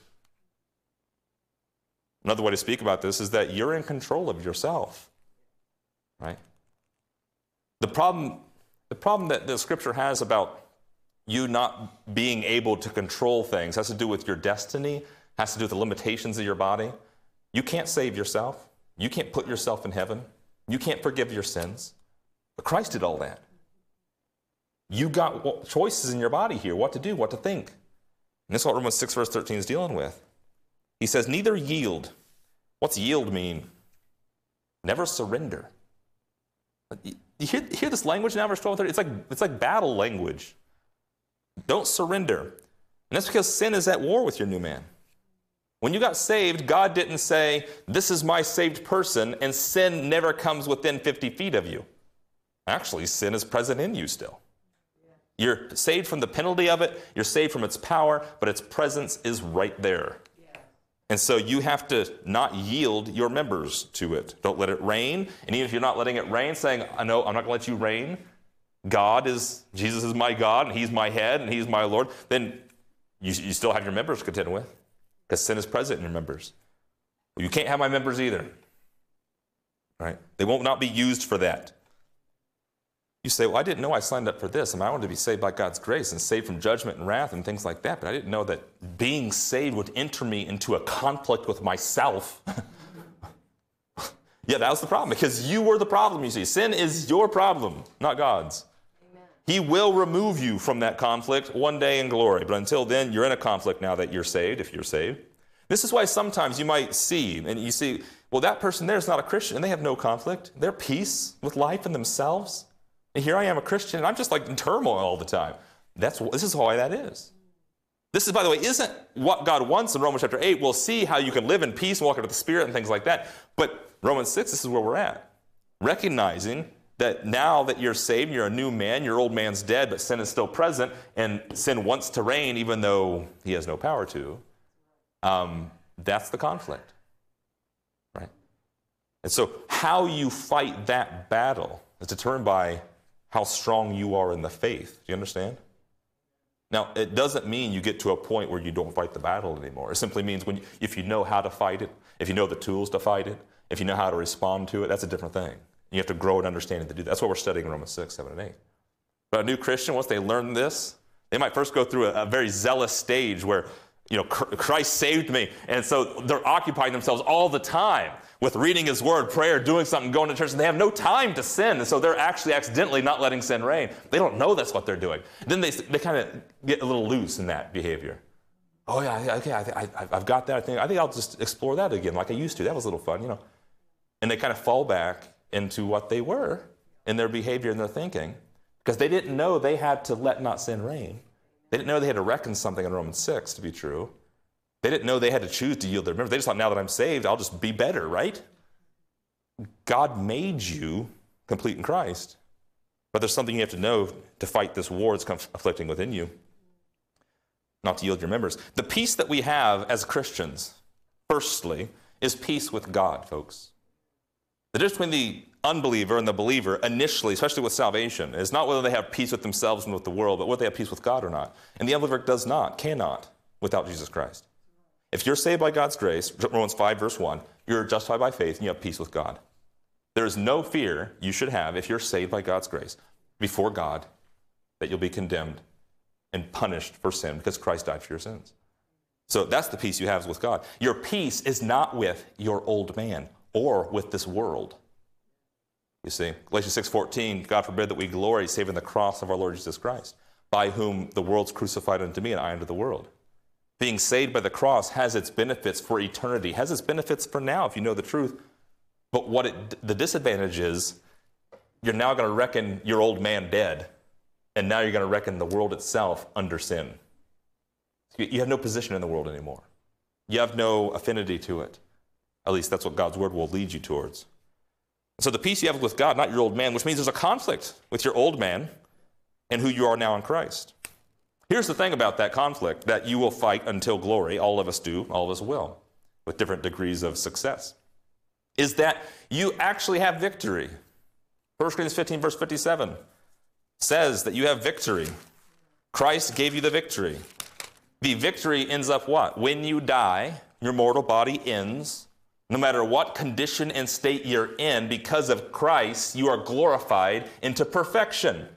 Another way to speak about this is that you're in control of yourself. Right? The problem... The problem that the scripture has about you not being able to control things has to do with your destiny, has to do with the limitations of your body. You can't save yourself. You can't put yourself in heaven. You can't forgive your sins. But Christ did all that. You got choices in your body here, what to do, what to think. And this is what Romans six, verse thirteen is dealing with. He says, neither yield. What's yield mean? Never surrender. You hear, hear this language now, verse twelve, thirteen? It's like, it's like battle language. Don't surrender. And that's because sin is at war with your new man. When you got saved, God didn't say, this is my saved person, and sin never comes within fifty feet of you. Actually, sin is present in you still. You're saved from the penalty of it. You're saved from its power, but its presence is right there. And so you have to not yield your members to it. Don't let it reign. And even if you're not letting it reign, saying, I know I'm not going to let you reign. God is, Jesus is my God, and he's my head, and he's my Lord. Then you, you still have your members to contend with, because sin is present in your members. Well, you can't have my members either. Right? They won't not be used for that. You say, well, I didn't know I signed up for this. I mean, I wanted to be saved by God's grace and saved from judgment and wrath and things like that. But I didn't know that being saved would enter me into a conflict with myself. Yeah, that was the problem, because you were the problem, you see. Sin is your problem, not God's. Amen. He will remove you from that conflict one day in glory. But until then, you're in a conflict now that you're saved, if you're saved. This is why sometimes you might see, and you see, well, that person there is not a Christian, and they have no conflict. They're at peace with life and themselves. And here I am, a Christian, and I'm just like in turmoil all the time. That's This is why that is. This is, by the way, isn't what God wants in Romans chapter eight. We'll see how you can live in peace and walk into the Spirit and things like that. But Romans six, this is where we're at. Recognizing that now that you're saved, you're a new man, your old man's dead, but sin is still present, and sin wants to reign even though he has no power to. Um, that's the conflict. Right? And so how you fight that battle is determined by how strong you are in the faith. Do you understand? Now, it doesn't mean you get to a point where you don't fight the battle anymore. It simply means when you, if you know how to fight it, if you know the tools to fight it, if you know how to respond to it, that's a different thing. You have to grow in understanding to do that. That's what we're studying in Romans six, seven, and eight. But a new Christian, once they learn this, they might first go through a, a very zealous stage where, you know, Christ saved me. And so they're occupying themselves all the time with reading his word, prayer, doing something, going to church, and they have no time to sin. And so they're actually accidentally not letting sin reign. They don't know that's what they're doing. Then they they kind of get a little loose in that behavior. Oh, yeah, okay, I, I, I've got that. I think, I think I'll just explore that again like I used to. That was a little fun, you know. And they kind of fall back into what they were in their behavior and their thinking because they didn't know they had to let not sin reign. They didn't know they had to reckon something in Romans six to be true. They didn't know they had to choose to yield their members. They just thought, now that I'm saved, I'll just be better, right? God made you complete in Christ. But there's something you have to know to fight this war that's conflicting within you. Not to yield your members. The peace that we have as Christians, firstly, is peace with God, folks. The difference between the unbeliever and the believer initially, especially with salvation, is not whether they have peace with themselves and with the world, but whether they have peace with God or not. And the unbeliever does not, cannot, without Jesus Christ. If you're saved by God's grace, Romans five, verse one, you're justified by faith and you have peace with God. There is no fear you should have if you're saved by God's grace before God that you'll be condemned and punished for sin because Christ died for your sins. So that's the peace you have with God. Your peace is not with your old man or with this world. You see, Galatians six fourteen, God forbid that we glory save in the cross of our Lord Jesus Christ, by whom the world's crucified unto me and I unto the world. Being saved by the cross has its benefits for eternity, has its benefits for now if you know the truth. But what it, the disadvantage is, you're now going to reckon your old man dead, and now you're going to reckon the world itself under sin. You have no position in the world anymore. You have no affinity to it. At least that's what God's word will lead you towards. So the peace you have with God, not your old man, which means there's a conflict with your old man and who you are now in Christ. Here's the thing about that conflict that you will fight until glory. All of us do. All of us will, with different degrees of success. Is that you actually have victory. First Corinthians fifteen, verse fifty-seven says that you have victory. Christ gave you the victory. The victory ends up what? When you die, your mortal body ends. No matter what condition and state you're in, because of Christ, you are glorified into perfection.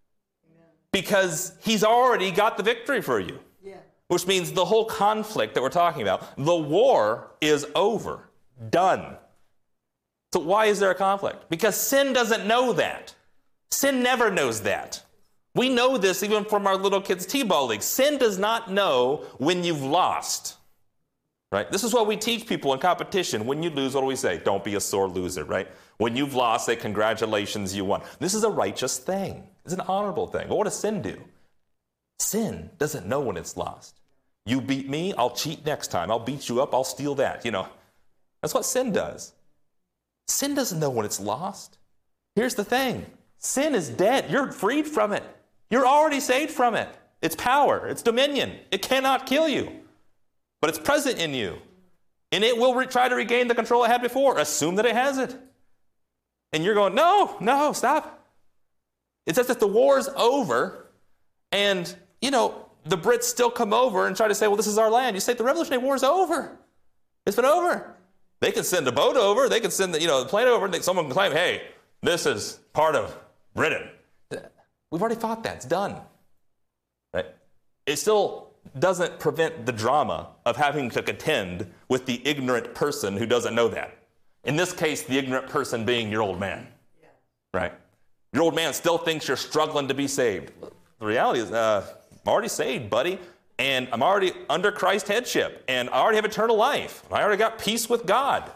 Because he's already got the victory for you. Yeah. Which means the whole conflict that we're talking about, the war is over, done. So why is there a conflict? Because sin doesn't know that. Sin never knows that. We know this even from our little kids' t-ball league. Sin does not know when you've lost. Right? This is what we teach people in competition. When you lose, what do we say? Don't be a sore loser, right? When you've lost, say, congratulations, you won. This is a righteous thing. It's an honorable thing. But what does sin do? Sin doesn't know when it's lost. You beat me, I'll cheat next time. I'll beat you up, I'll steal that. You know, that's what sin does. Sin doesn't know when it's lost. Here's the thing. Sin is dead. You're freed from it. You're already saved from it. It's power. It's dominion. It cannot kill you. But it's present in you. And it will re- try to regain the control it had before. Assume that it has it. And you're going, no, no, stop. It's as if the war's over and, you know, the Brits still come over and try to say, well, this is our land. You say the Revolutionary War is over. It's been over. They can send a boat over. They can send the, you know, the plane over. And someone can claim, hey, this is part of Britain. We've already fought that. It's done. Right? It still doesn't prevent the drama of having to contend with the ignorant person who doesn't know that. In this case, the ignorant person being your old man. Yeah. Right? Your old man still thinks you're struggling to be saved. The reality is, uh, I'm already saved, buddy. And I'm already under Christ's headship. And I already have eternal life. I already got peace with God.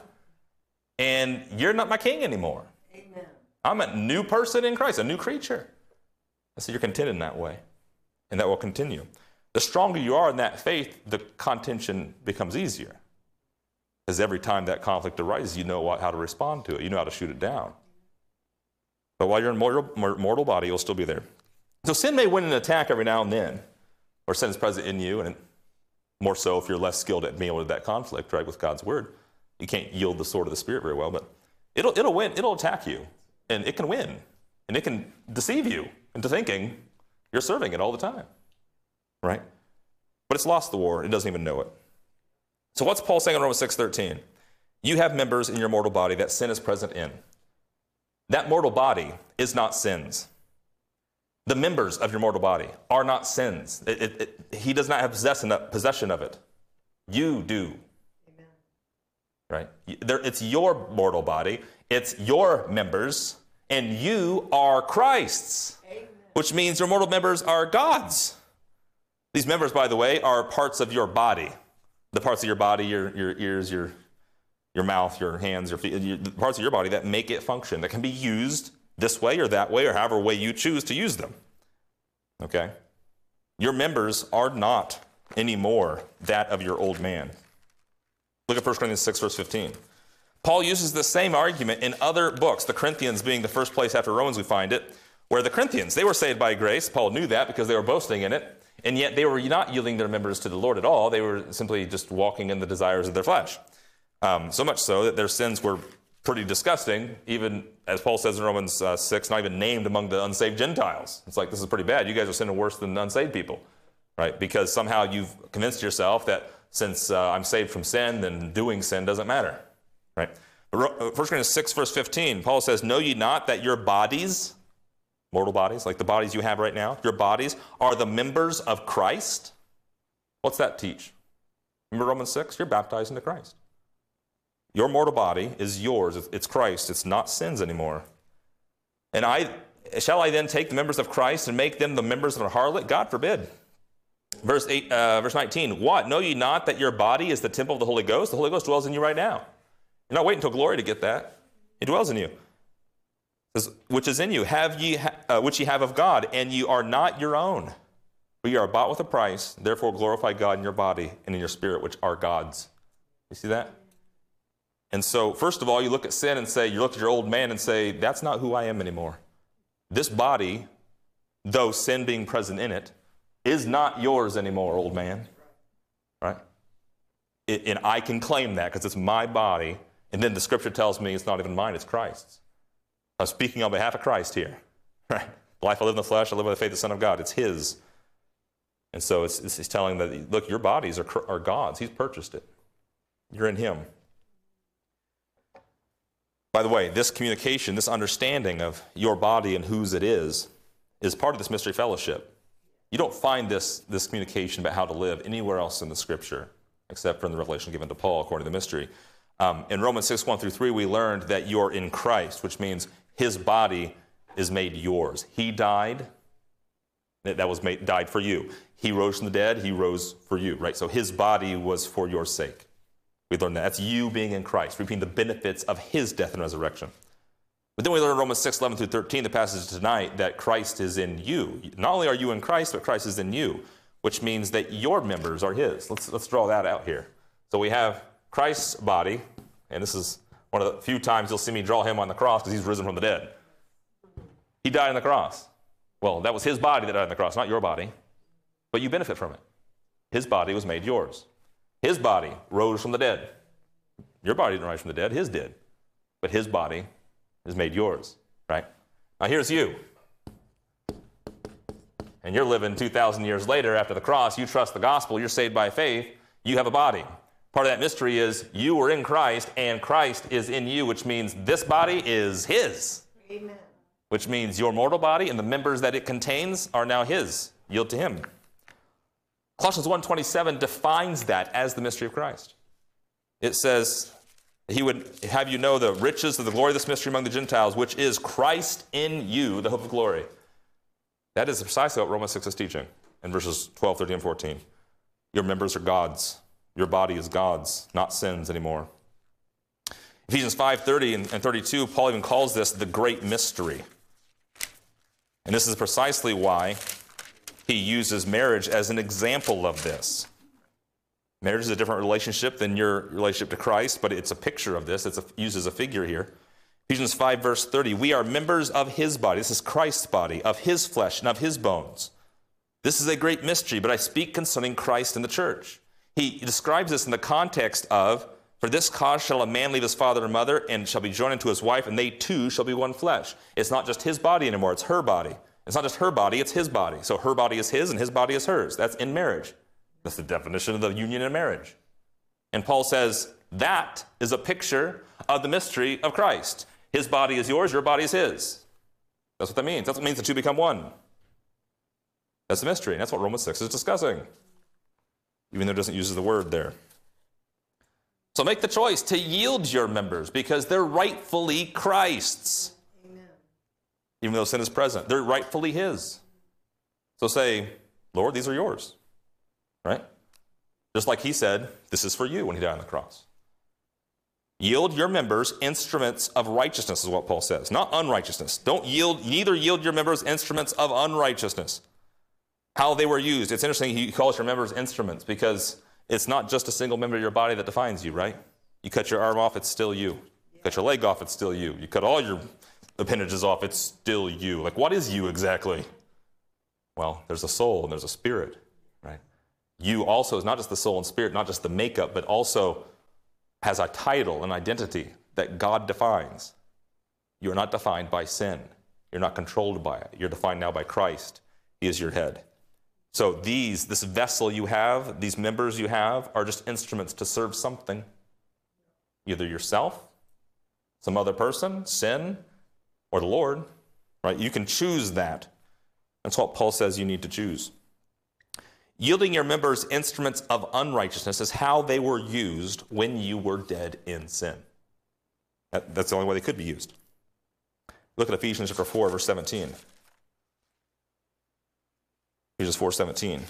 And you're not my king anymore. Amen. I'm a new person in Christ, a new creature. So you're content in that way. And that will continue. The stronger you are in that faith, the contention becomes easier. Because every time that conflict arises, you know what, how to respond to it. You know how to shoot it down. But while you're in mortal, mortal body, you'll still be there. So sin may win an attack every now and then, or sin is present in you, and more so if you're less skilled at being able to that conflict, right, with God's word. You can't yield the sword of the Spirit very well, but it'll it'll win. It'll attack you, and it can win, and it can deceive you into thinking you're serving it all the time, right? But it's lost the war. It doesn't even know it. So what's Paul saying in Romans six thirteen? You have members in your mortal body that sin is present in. That mortal body is not sin's. The members of your mortal body are not sins. It, it, it, he does not have possession of it. You do. Amen. Right? There, it's your mortal body. It's your members. And you are Christ's. Amen. Which means your mortal members are God's. These members, by the way, are parts of your body. The parts of your body, your, your ears, your, your mouth, your hands, your feet, your, the parts of your body that make it function, that can be used this way or that way or however way you choose to use them. Okay? Your members are not anymore that of your old man. Look at First Corinthians six, verse fifteen. Paul uses the same argument in other books, the Corinthians being the first place after Romans we find it, where the Corinthians, they were saved by grace. Paul knew that because they were boasting in it, and yet they were not yielding their members to the Lord at all. They were simply just walking in the desires of their flesh. Um, so much so that their sins were pretty disgusting, even as Paul says in Romans uh, six, not even named among the unsaved Gentiles. It's like, this is pretty bad. You guys are sinning worse than the unsaved people, right? Because somehow you've convinced yourself that since uh, I'm saved from sin, then doing sin doesn't matter, right? First Corinthians six, verse fifteen, Paul says, know ye not that your bodies, mortal bodies, like the bodies you have right now, your bodies are the members of Christ? What's that teach? Remember Romans six? You're baptized into Christ. Your mortal body is yours. It's Christ. It's not sin's anymore. And I shall I then take the members of Christ and make them the members of a harlot? God forbid. Verse eight, uh, verse nineteen. What? Know ye not that your body is the temple of the Holy Ghost? The Holy Ghost dwells in you right now. You're not waiting until glory to get that. He dwells in you. It says, which is in you, have ye ha- uh, which ye have of God, and ye are not your own. For ye are bought with a price. Therefore glorify God in your body and in your spirit, which are God's. You see that? And so, first of all, you look at sin and say, you look at your old man and say, that's not who I am anymore. This body, though sin being present in it, is not yours anymore, old man. Right? It, and I can claim that because it's my body. And then the scripture tells me it's not even mine, it's Christ's. I'm speaking on behalf of Christ here. Right? Life I live in the flesh, I live by the faith of the Son of God. It's his. And so it's, it's, it's telling that, look, your bodies are, are God's. He's purchased it. You're in him. By the way, this communication, this understanding of your body and whose it is, is part of this mystery fellowship. You don't find this, this communication about how to live anywhere else in the scripture, except for in the revelation given to Paul, according to the mystery. Um, in Romans six, one through three, we learned that you're in Christ, which means his body is made yours. He died. That was made, died for you. He rose from the dead. He rose for you, right? So his body was for your sake. We learned that. That's you being in Christ, reaping the benefits of his death and resurrection. But then we learn in Romans six, eleven through thirteen, the passage tonight, that Christ is in you. Not only are you in Christ, but Christ is in you, which means that your members are his. Let's, let's draw that out here. So we have Christ's body, and this is one of the few times you'll see me draw him on the cross because he's risen from the dead. He died on the cross. Well, that was his body that died on the cross, not your body, but you benefit from it. His body was made yours. His body rose from the dead. Your body didn't rise from the dead, his did. But his body is made yours, right? Now here's you. And you're living two thousand years later after the cross. You trust the gospel. You're saved by faith. You have a body. Part of that mystery is you are in Christ and Christ is in you, which means this body is his. Amen. Which means your mortal body and the members that it contains are now his. Yield to him. Colossians one twenty-seven defines that as the mystery of Christ. It says, he would have you know the riches of the glory of this mystery among the Gentiles, which is Christ in you, the hope of glory. That is precisely what Romans six is teaching in verses twelve, thirteen, and fourteen. Your members are God's. Your body is God's, not sin's anymore. Ephesians five, thirty and thirty-two, Paul even calls this the great mystery. And this is precisely why he uses marriage as an example of this. Marriage is a different relationship than your relationship to Christ, but it's a picture of this. It uses a figure here. Ephesians five, verse thirty, we are members of his body. This is Christ's body, of his flesh and of his bones. This is a great mystery, but I speak concerning Christ and the church. He describes this in the context of, for this cause shall a man leave his father and mother and shall be joined unto his wife, and they two shall be one flesh. It's not just his body anymore, it's her body. It's not just her body, it's his body. So her body is his and his body is hers. That's in marriage. That's the definition of the union in marriage. And Paul says that is a picture of the mystery of Christ. His body is yours, your body is his. That's what that means. That's what it means the two become one. That's the mystery, and that's what Romans six is discussing, even though it doesn't use the word there. So make the choice to yield your members because they're rightfully Christ's. Amen. Even though sin is present, they're rightfully his. So say, Lord, these are yours. Right? Just like he said, this is for you when he died on the cross. Yield your members instruments of righteousness is what Paul says, not unrighteousness. Don't yield, neither yield your members instruments of unrighteousness. How they were used. It's interesting he calls your members instruments because it's not just a single member of your body that defines you, right? You cut your arm off, it's still you. You cut your leg off, it's still you. You cut all your appendages off, it's still you. Like, what is you exactly? Well, there's a soul and there's a spirit, right? You also is not just the soul and spirit, not just the makeup, but also has a title, an identity that God defines. You are not defined by sin. You're not controlled by it. You're defined now by Christ. He is your head. So these, this vessel you have, these members you have, are just instruments to serve something. Either yourself, some other person, sin, or the Lord. Right? You can choose that. That's what Paul says you need to choose. Yielding your members instruments of unrighteousness is how they were used when you were dead in sin. That, that's the only way they could be used. Look at Ephesians chapter four, verse seventeen. Ephesians four seventeen.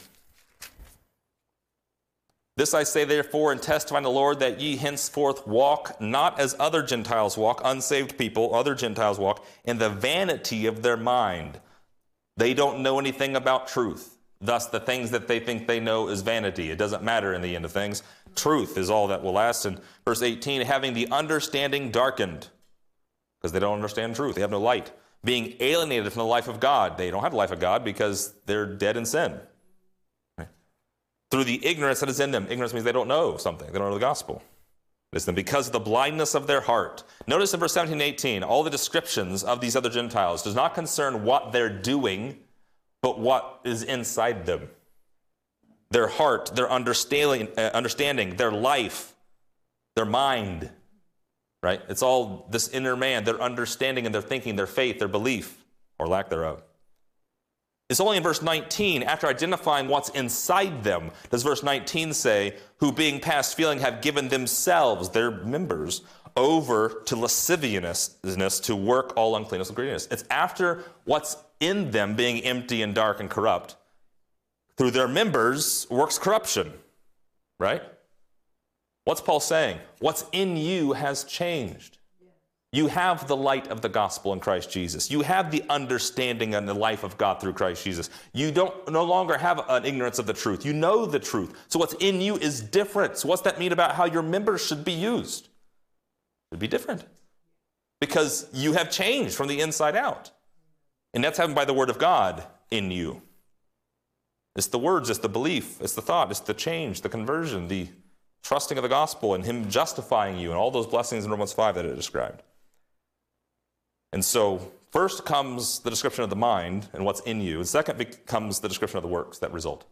This I say therefore and testify in the Lord that ye henceforth walk not as other Gentiles walk, unsaved people, other Gentiles walk, in the vanity of their mind. They don't know anything about truth. Thus, the things that they think they know is vanity. It doesn't matter in the end of things. Truth is all that will last. In verse eighteen, having the understanding darkened, because they don't understand truth. They have no light. Being alienated from the life of God. They don't have the life of God because they're dead in sin. Right? Through the ignorance that is in them. Ignorance means they don't know something. They don't know the gospel. Listen, because of the blindness of their heart. Notice in verse seventeen and eighteen, all the descriptions of these other Gentiles does not concern what they're doing, but what is inside them. Their heart, their understanding, uh, understanding, their life, their mind, right? It's all this inner man, their understanding and their thinking, their faith, their belief, or lack thereof. It's only in verse nineteen, after identifying what's inside them, does verse nineteen say, who being past feeling have given themselves, their members, over to lasciviousness to work all uncleanness and greediness. It's after what's in them being empty and dark and corrupt, through their members works corruption, right? What's Paul saying? What's in you has changed. You have the light of the gospel in Christ Jesus. You have the understanding and the life of God through Christ Jesus. You don't no longer have an ignorance of the truth. You know the truth. So what's in you is different. So what's that mean about how your members should be used? It would be different. Because you have changed from the inside out. And that's happened by the word of God in you. It's the words, it's the belief, it's the thought, it's the change, the conversion, the trusting of the gospel and him justifying you and all those blessings in Romans five that it described. And so first comes the description of the mind and what's in you. And second comes the description of the works that result.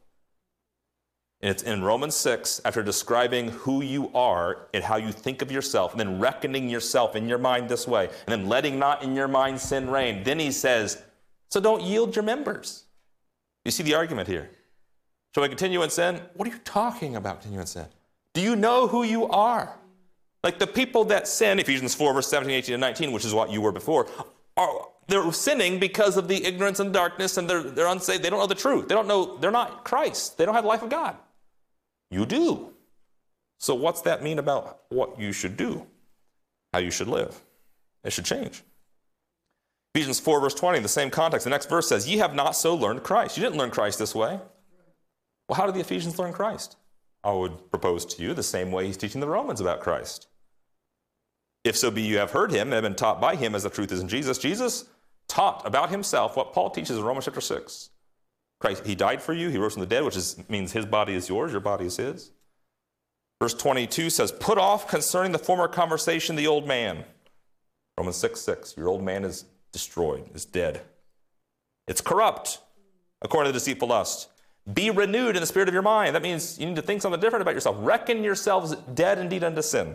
And it's in Romans six, after describing who you are and how you think of yourself, and then reckoning yourself in your mind this way, and then letting not in your mind sin reign. Then he says, so don't yield your members. You see the argument here. Shall we continue in sin? What are you talking about, continue in sin? Do you know who you are? Like the people that sin, Ephesians four, verse seventeen, eighteen, and nineteen, which is what you were before, are they're sinning because of the ignorance and darkness, and they're, they're unsaved. They don't know the truth. They don't know, they're not Christ. They don't have the life of God. You do. So what's that mean about what you should do? How you should live? It should change. Ephesians four, verse twenty, the same context. The next verse says, ye have not so learned Christ. You didn't learn Christ this way. Well, how did the Ephesians learn Christ? I would propose to you the same way he's teaching the Romans about Christ. If so be you have heard him and have been taught by him as the truth is in Jesus. Jesus taught about himself what Paul teaches in Romans chapter six. Christ, he died for you, he rose from the dead, which is, means his body is yours, your body is his. Verse twenty-two says, put off concerning the former conversation the old man. Romans six, six, your old man is destroyed, is dead. It's corrupt, according to the deceitful lust. Be renewed in the spirit of your mind. That means you need to think something different about yourself. Reckon yourselves dead indeed unto sin.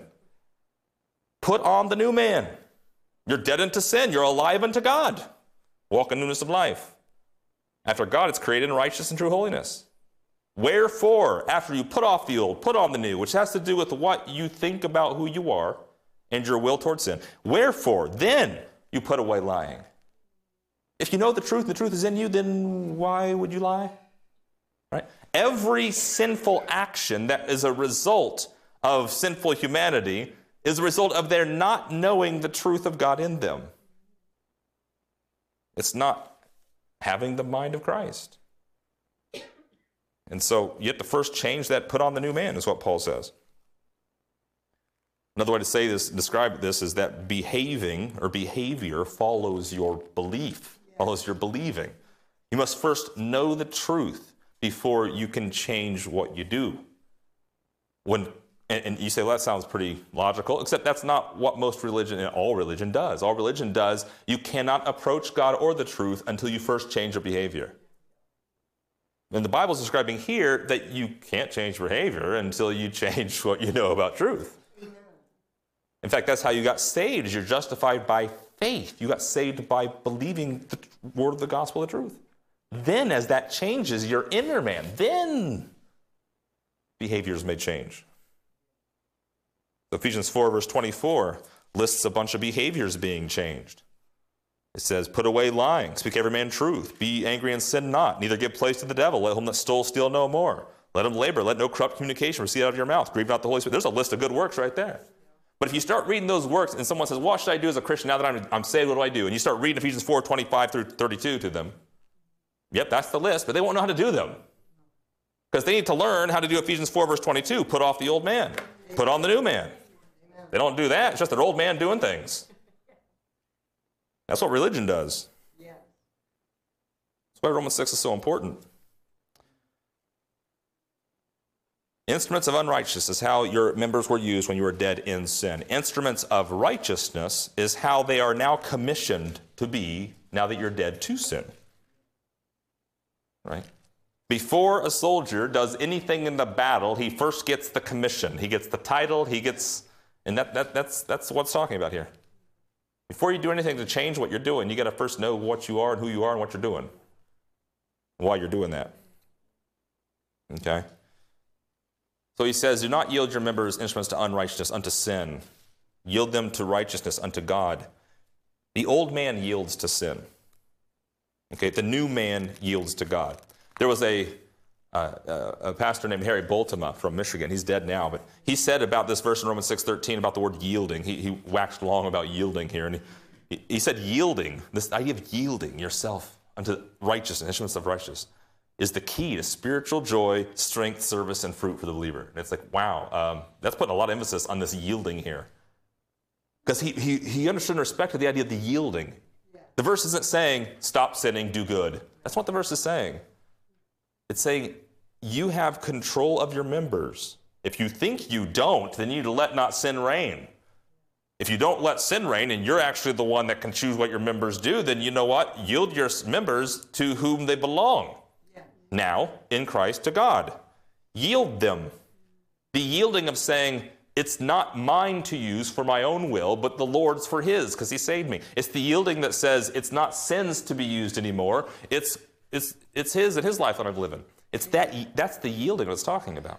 Put on the new man. You're dead unto sin. You're alive unto God. Walk in newness of life. After God is created in righteousness and true holiness. Wherefore, after you put off the old, put on the new, which has to do with what you think about who you are and your will towards sin. Wherefore, then you put away lying. If you know the truth and the truth is in you, then why would you lie? Right? Every sinful action that is a result of sinful humanity is a result of their not knowing the truth of God in them. It's not having the mind of Christ. And so you have to first change that, put on the new man, is what Paul says. Another way to say this, describe this, is that behaving or behavior follows your belief, follows your believing. You must first know the truth before you can change what you do. When and, and you say, well, that sounds pretty logical, except that's not what most religion and all religion does. All religion does, you cannot approach God or the truth until you first change your behavior. And the Bible is describing here that you can't change behavior until you change what you know about truth. In fact, that's how you got saved. You're justified by faith. You got saved by believing the word of the gospel of the truth. Then as that changes your inner man, then behaviors may change. Ephesians four, verse twenty-four lists a bunch of behaviors being changed. It says, put away lying, speak every man truth, be angry and sin not, neither give place to the devil, let him that stole steal no more. Let him labor, let no corrupt communication proceed out of your mouth, grieve not the Holy Spirit. There's a list of good works right there. But if you start reading those works and someone says, what should I do as a Christian now that I'm, I'm saved, what do I do? And you start reading Ephesians four, twenty-five through thirty-two to them. Yep, that's the list, but they won't know how to do them. Because they need to learn how to do Ephesians four, verse twenty-two, put off the old man, put on the new man. They don't do that. It's just an old man doing things. That's what religion does. Yeah. That's why Romans six is so important. Instruments of unrighteousness is how your members were used when you were dead in sin. Instruments of righteousness is how they are now commissioned to be now that you're dead to sin. Right? Before a soldier does anything in the battle, he first gets the commission. He gets the title, he gets, and that, that that's that's what's talking about here. Before you do anything to change what you're doing, you got to first know what you are and who you are and what you're doing. Why you're doing that. Okay? So he says, do not yield your members instruments to unrighteousness, unto sin. Yield them to righteousness, unto God. The old man yields to sin. Okay, the new man yields to God. There was a uh, uh, a pastor named Harry Boltema from Michigan. He's dead now, but he said about this verse in Romans six thirteen about the word yielding. He, he waxed long about yielding here, and he, he said yielding, this idea of yielding yourself unto righteousness, instruments of righteousness, is the key to spiritual joy, strength, service, and fruit for the believer. And it's like, wow, um, that's putting a lot of emphasis on this yielding here. Because he, he, he understood and respected the idea of the yielding. Yeah. The verse isn't saying, stop sinning, do good. That's what the verse is saying. It's saying, you have control of your members. If you think you don't, then you need to let not sin reign. If you don't let sin reign, and you're actually the one that can choose what your members do, then you know what? Yield your members to whom they belong. Now, in Christ, to God. Yield them. The yielding of saying, it's not mine to use for my own will, but the Lord's for his, because he saved me. It's the yielding that says, it's not sin's to be used anymore. It's, it's, it's his and his life that I'm living. It's that, that's the yielding that it's talking about.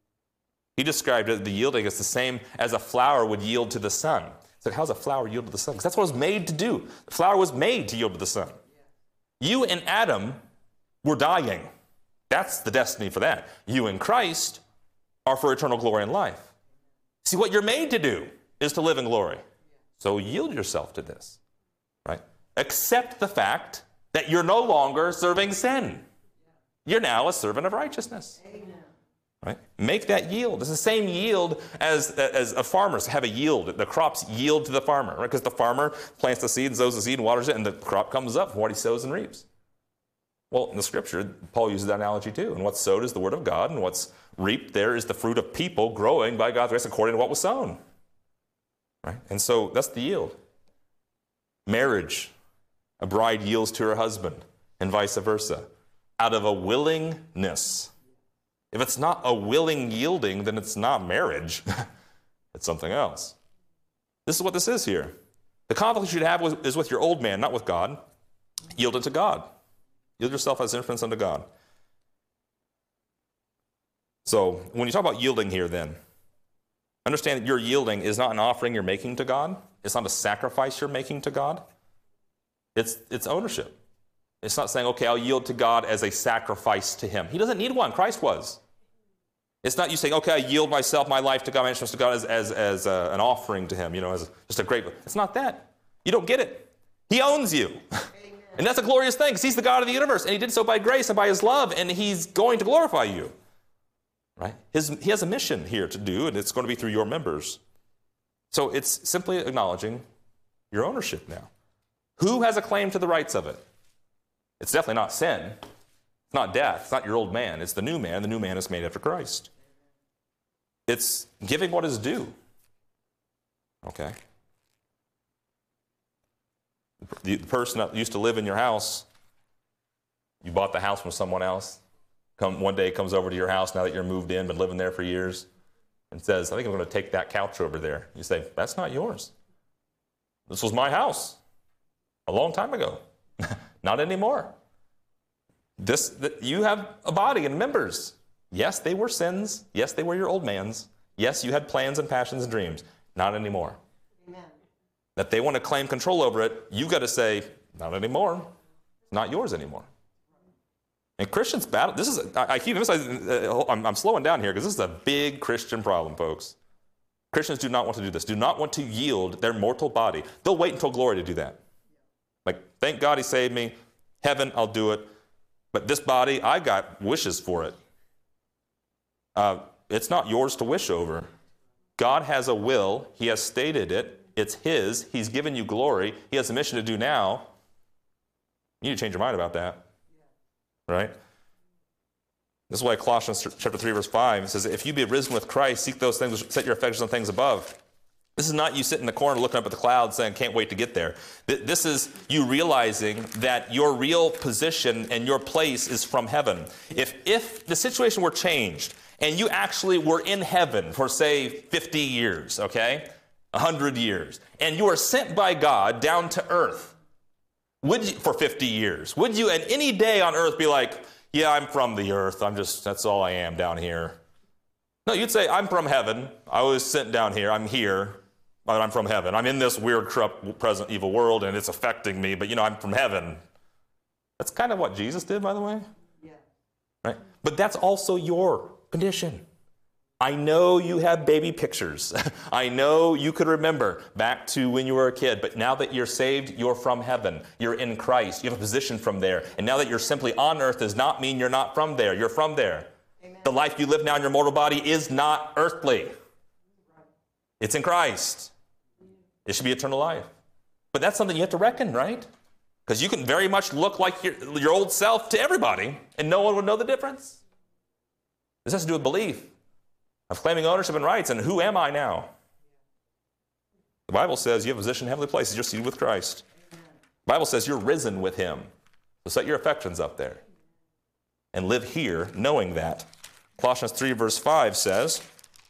He described it, the yielding as the same as a flower would yield to the sun. So how's a flower yield to the sun? Because that's what it was made to do. The flower was made to yield to the sun. You and Adam were dying. That's the destiny for that. You in Christ are for eternal glory and life. See, what you're made to do is to live in glory. So yield yourself to this, right? Accept the fact that you're no longer serving sin. You're now a servant of righteousness. Amen. Right? Make that yield. It's the same yield as, as a farmers have a yield. The crops yield to the farmer, right? Because the farmer plants the seed and sows the seed and waters it, and the crop comes up from what he sows and reaps. Well, in the scripture, Paul uses that analogy too. And what's sowed is the word of God, and what's reaped there is the fruit of people growing by God's grace according to what was sown. Right? And so that's the yield. Marriage, a bride yields to her husband, and vice versa, out of a willingness. If it's not a willing yielding, then it's not marriage. It's something else. This is what this is here. The conflict you should have is with your old man, not with God. Yield it to God. Yield yourself as infants unto God. So when you talk about yielding here then, understand that your yielding is not an offering you're making to God. It's not a sacrifice you're making to God. It's, it's ownership. It's not saying, okay, I'll yield to God as a sacrifice to him. He doesn't need one. Christ was. It's not you saying, okay, I yield myself, my life to God, my interest to God as, as, as a, an offering to him, you know, as just a great... It's not that. You don't get it. He owns you. And that's a glorious thing, because he's the God of the universe, and he did so by grace and by his love, and he's going to glorify you. Right? His, he has a mission here to do, and it's going to be through your members. So it's simply acknowledging your ownership now. Who has a claim to the rights of it? It's definitely not sin. It's not death. It's not your old man. It's the new man. The new man is made after Christ. It's giving what is due. Okay? The person that used to live in your house, you bought the house from someone else, come one day comes over to your house now that you're moved in, been living there for years, and says, I think I'm going to take that couch over there. You say, that's not yours. This was my house a long time ago. Not anymore. This, the, you have a body and members. Yes, they were sins. Yes, they were your old man's. Yes, you had plans and passions and dreams. Not anymore. Amen. That they want to claim control over it, you've got to say, not anymore. It's not yours anymore. And Christians battle. This is, I, I keep emphasizing, uh, I'm, I'm slowing down here because this is a big Christian problem, folks. Christians do not want to do this, do not want to yield their mortal body. They'll wait until glory to do that. Like, thank God he saved me. Heaven, I'll do it. But this body, I got wishes for it. Uh, it's not yours to wish over. God has a will. He has stated it. It's his. He's given you glory. He has a mission to do now. You need to change your mind about that. Right? This is why Colossians chapter three, verse five says, if you be risen with Christ, seek those things which set your affections on things above. This is not you sitting in the corner looking up at the clouds saying, can't wait to get there. This is you realizing that your real position and your place is from heaven. If, if the situation were changed and you actually were in heaven for, say, fifty years, okay, one hundred years, and you are sent by God down to earth would you, for fifty years, would you at any day on earth be like, yeah, I'm from the earth. I'm just, that's all I am down here. No, you'd say, I'm from heaven. I was sent down here. I'm here. But I'm from heaven. I'm in this weird, corrupt, present, evil world, and it's affecting me, but, you know, I'm from heaven. That's kind of what Jesus did, by the way. Yeah. right? But that's also your condition. I know you have baby pictures. I know you could remember back to when you were a kid, but now that you're saved, you're from heaven. You're in Christ. You have a position from there. And now that you're simply on earth does not mean you're not from there. You're from there. Amen. The life you live now in your mortal body is not earthly. It's in Christ. It should be eternal life. But that's something you have to reckon, right? Because you can very much look like your, your old self to everybody, and no one would know the difference. This has to do with belief of claiming ownership and rights, and who am I now? The Bible says you have a position in heavenly places. You're seated with Christ. The Bible says you're risen with him. So set your affections up there and live here knowing that. Colossians three verse five says,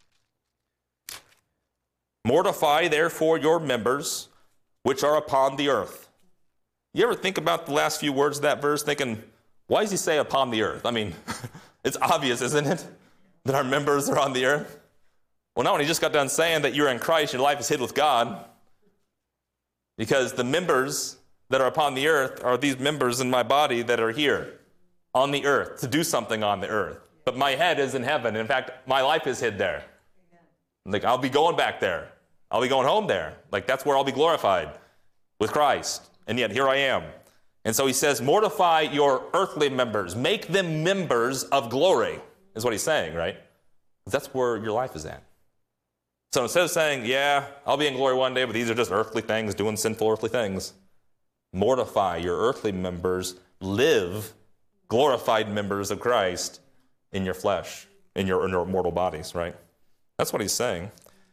mortify therefore your members which are upon the earth. You ever think about the last few words of that verse thinking, why does he say upon the earth? I mean, it's obvious, isn't it, that our members are on the earth? Well, no, when he just got done saying that you're in Christ, your life is hid with God, because the members that are upon the earth are these members in my body that are here on the earth to do something on the earth. But my head is in heaven. In fact, my life is hid there. Like, I'll be going back there. I'll be going home there. Like, that's where I'll be glorified with Christ. And yet here I am. And so he says, mortify your earthly members. Make them members of glory, is what he's saying, right? That's where your life is at. So instead of saying, yeah, I'll be in glory one day, but these are just earthly things, doing sinful earthly things, mortify your earthly members. Live glorified members of Christ in your flesh, in your, in your mortal bodies, right? That's what he's saying.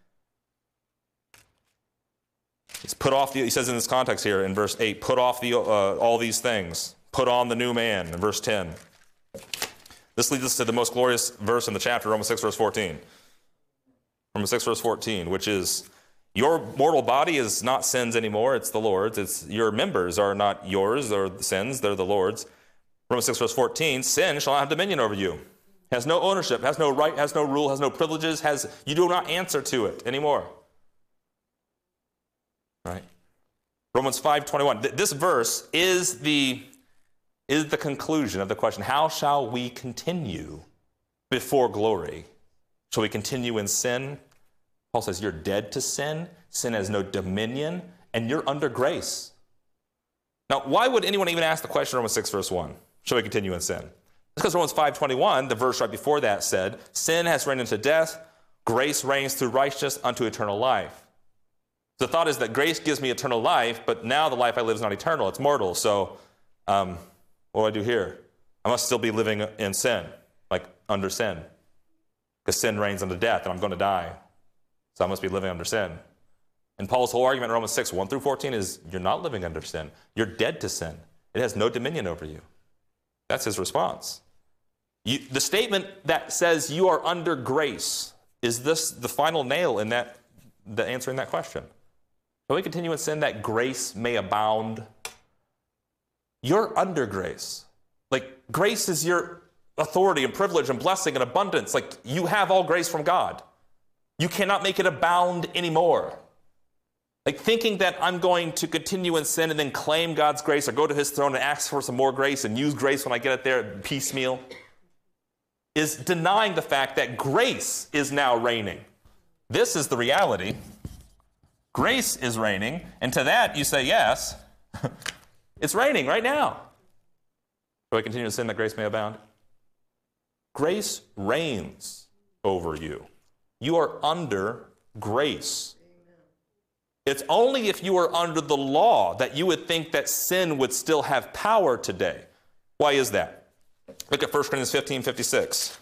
He's put off the, he says in this context here in verse eight, put off the, uh, all these things. Put on the new man in verse ten. This leads us to the most glorious verse in the chapter, Romans six, verse fourteen. Romans six, verse fourteen, which is, your mortal body is not sin's anymore, it's the Lord's. It's, your members are not yours or the sins, they're the Lord's. Romans six, verse fourteen, sin shall not have dominion over you. Has no ownership, has no right, has no rule, has no privileges, has, you do not answer to it anymore. Right? Romans five twenty-one. This verse is the, is the conclusion of the question, how shall we continue before glory? Shall we continue in sin? Paul says you're dead to sin. Sin has no dominion, and you're under grace. Now, why would anyone even ask the question in Romans six, verse one? Shall we continue in sin? It's because Romans five twenty-one, the verse right before that, said, sin has reigned into death, grace reigns through righteousness unto eternal life. The thought is that grace gives me eternal life, but now the life I live is not eternal, it's mortal. So um, what do I do here? I must still be living in sin, like under sin. Because sin reigns unto death, and I'm going to die. So I must be living under sin. And Paul's whole argument in Romans six, one through fourteen is, you're not living under sin. You're dead to sin. It has no dominion over you. That's his response. You, the statement that says you are under grace, is this the final nail in that, the answering that question? Shall we continue in sin that grace may abound? You're under grace. Like, grace is your authority and privilege and blessing and abundance. Like, you have all grace from God. You cannot make it abound anymore. Like, thinking that I'm going to continue in sin and then claim God's grace or go to his throne and ask for some more grace and use grace when I get it there piecemeal is denying the fact that grace is now reigning. This is the reality. Grace is reigning, and to that you say yes. It's reigning right now. Do I continue to sin that grace may abound? Grace reigns over you. You are under grace. It's only if you are under the law that you would think that sin would still have power today. Why is that? Look at First Corinthians fifteen fifty-six.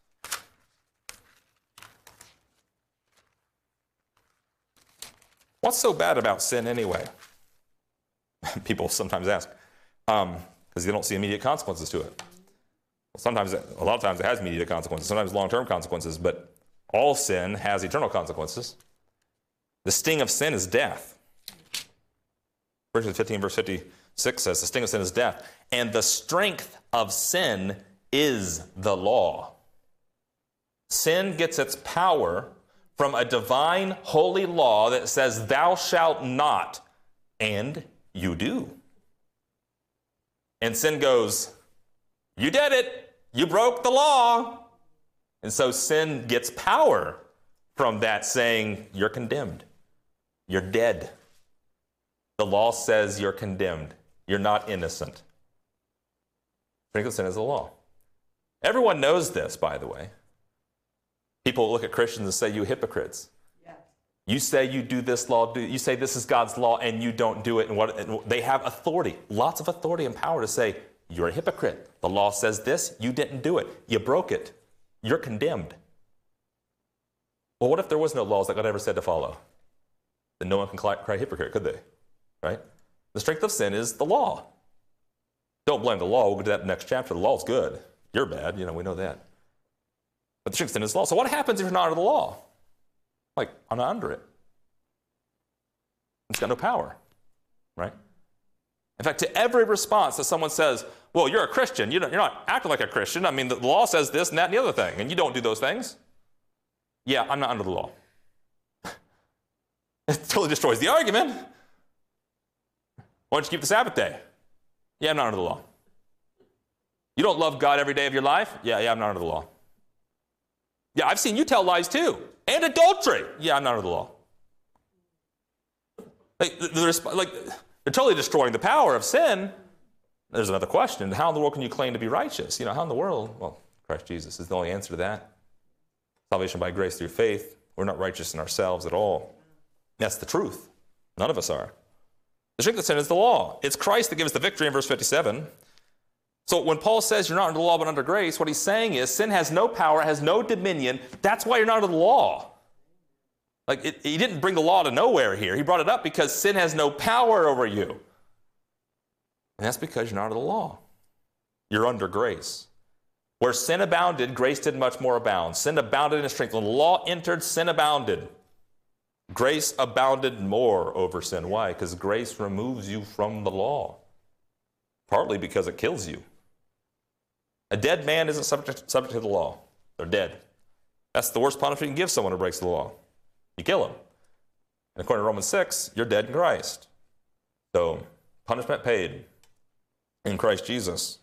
What's so bad about sin anyway? People sometimes ask, um, because they don't see immediate consequences to it. Well, sometimes, a lot of times it has immediate consequences, sometimes long-term consequences, but all sin has eternal consequences. The sting of sin is death. First Corinthians fifteen, verse fifty-six says, the sting of sin is death, and the strength of sin is the law. Sin gets its power from a divine, holy law that says, thou shalt not, and you do. And sin goes, you did it, You broke the law. And so sin gets power from that, saying you're condemned. You're dead. The law says you're condemned. You're not innocent. Strength of sin is the law. Everyone knows this, by the way. People look at Christians and say, you hypocrites. Yes. You say you do this law, do, you say this is God's law, and you don't do it. And what and they have authority, lots of authority and power to say, you're a hypocrite. The law says this, you didn't do it. You broke it. You're condemned. Well, what if there was no laws that God ever said to follow? Then no one can cry hypocrite, could they? Right? The strength of sin is the law. Don't blame the law. We'll go to that in the next chapter. The law's good. You're bad. You know, we know that. But the strength of sin is the law. So what happens if you're not under the law? Like, I'm not under it. It's got no power. Right? In fact, to every response that someone says, well, you're a Christian. You're not, you're not acting like a Christian. I mean, the law says this and that and the other thing, and you don't do those things. Yeah, I'm not under the law. It totally destroys the argument. Why don't you keep the Sabbath day? Yeah, I'm not under the law. You don't love God every day of your life? Yeah, yeah, I'm not under the law. Yeah, I've seen you tell lies too. And adultery. Yeah, I'm not under the law. Like, they're, like, they're totally destroying the power of sin. There's another question. How in the world can you claim to be righteous? You know, how in the world? Well, Christ Jesus is the only answer to that. Salvation by grace through faith. We're not righteous in ourselves at all. That's the truth. None of us are. The strength of sin is the law. It's Christ that gives the victory in verse fifty-seven. So when Paul says you're not under the law but under grace, what he's saying is sin has no power, has no dominion. That's why you're not under the law. Like, it, he didn't bring the law to nowhere here. He brought it up because sin has no power over you. And that's because you're not under the law. You're under grace. Where sin abounded, grace did much more abound. Sin abounded in strength. When the law entered, sin abounded. Grace abounded more over sin. Why? Because grace removes you from the law. Partly because it kills you. A dead man isn't subject, subject to the law. They're dead. That's the worst punishment you can give someone who breaks the law. You kill him. And according to Romans six, you're dead in Christ. So, punishment paid in Christ Jesus.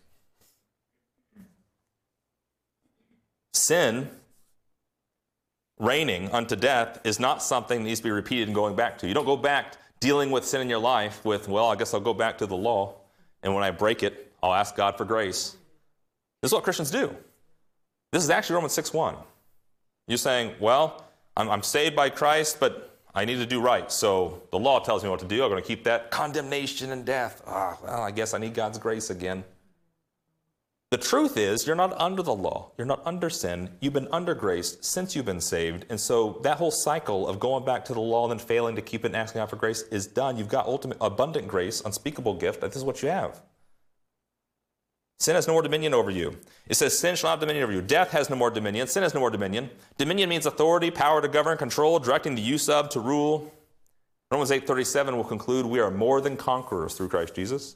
Sin reigning unto death is not something that needs to be repeated and going back to. You don't go back dealing with sin in your life with, well, I guess I'll go back to the law, and when I break it, I'll ask God for grace. This is what Christians do. This is actually Romans six one. You're saying, well, I'm, I'm saved by Christ, but I need to do right. So the law tells me what to do. I'm going to keep that condemnation and death. Ah, well, I guess I need God's grace again. The truth is, you're not under the law. You're not under sin. You've been under grace since you've been saved. And so that whole cycle of going back to the law and then failing to keep it and asking God for grace is done. You've got ultimate, abundant grace, unspeakable gift. This is what you have. Sin has no more dominion over you. It says sin shall not have dominion over you. Death has no more dominion. Sin has no more dominion. Dominion means authority, power to govern, control, directing the use of, to rule. Romans eight thirty-seven will conclude, we are more than conquerors through Christ Jesus.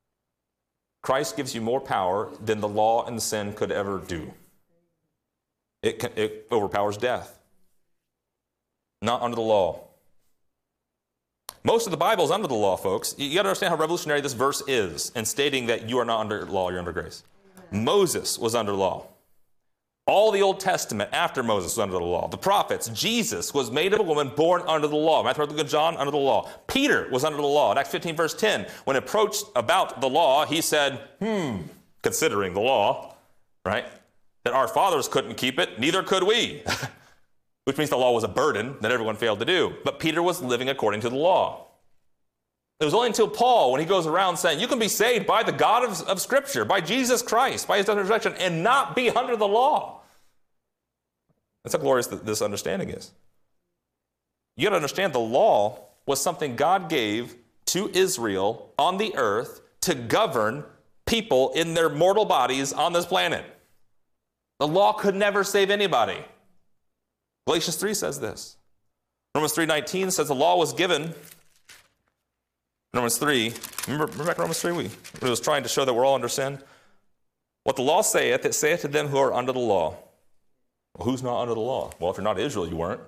Christ gives you more power than the law and sin could ever do. It, can, it overpowers death. Not under the law. Most of the Bible is under the law, folks. You got to understand how revolutionary this verse is in stating that you are not under law, you're under grace. Moses was under law. All the Old Testament after Moses was under the law. The prophets, Jesus was made of a woman born under the law. Matthew, Mark, Luke, and John under the law. Peter was under the law. In Acts fifteen, verse ten, when approached about the law, he said, hmm, considering the law, right, that our fathers couldn't keep it, neither could we. Which means the law was a burden that everyone failed to do. But Peter was living according to the law. It was only until Paul, when he goes around saying, you can be saved by the God of, of Scripture, by Jesus Christ, by his death and resurrection, and not be under the law. That's how glorious this understanding is. You got to understand the law was something God gave to Israel on the earth to govern people in their mortal bodies on this planet. The law could never save anybody. Galatians three says this. Romans three nineteen says the law was given. Romans three, remember, remember back in Romans three, we, it was trying to show that we're all under sin. What the law saith, it saith to them who are under the law. Well, who's not under the law? Well, if you're not Israel, you weren't.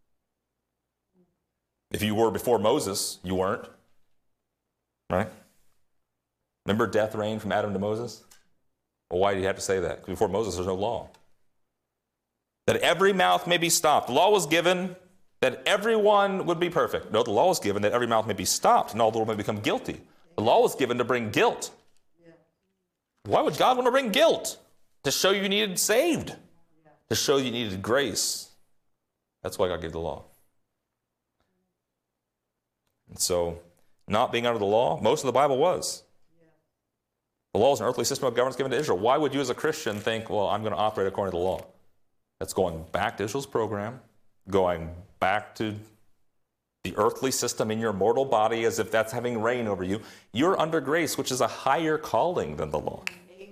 If you were before Moses, you weren't. Right? Remember death reigned from Adam to Moses? Well, why do you have to say that? Because before Moses, there's no law. That every mouth may be stopped. The law was given that everyone would be perfect. No, the law was given that every mouth may be stopped and all the world may become guilty. The law was given to bring guilt. Why would God want to bring guilt? To show you needed saved. To show you needed grace. That's why God gave the law. And so, not being under the law, most of the Bible was. The law is an earthly system of governance given to Israel. Why would you as a Christian think, well, I'm going to operate according to the law? That's going back to Israel's program, going back to the earthly system in your mortal body as if that's having reign over you. You're under grace, which is a higher calling than the law. Amen.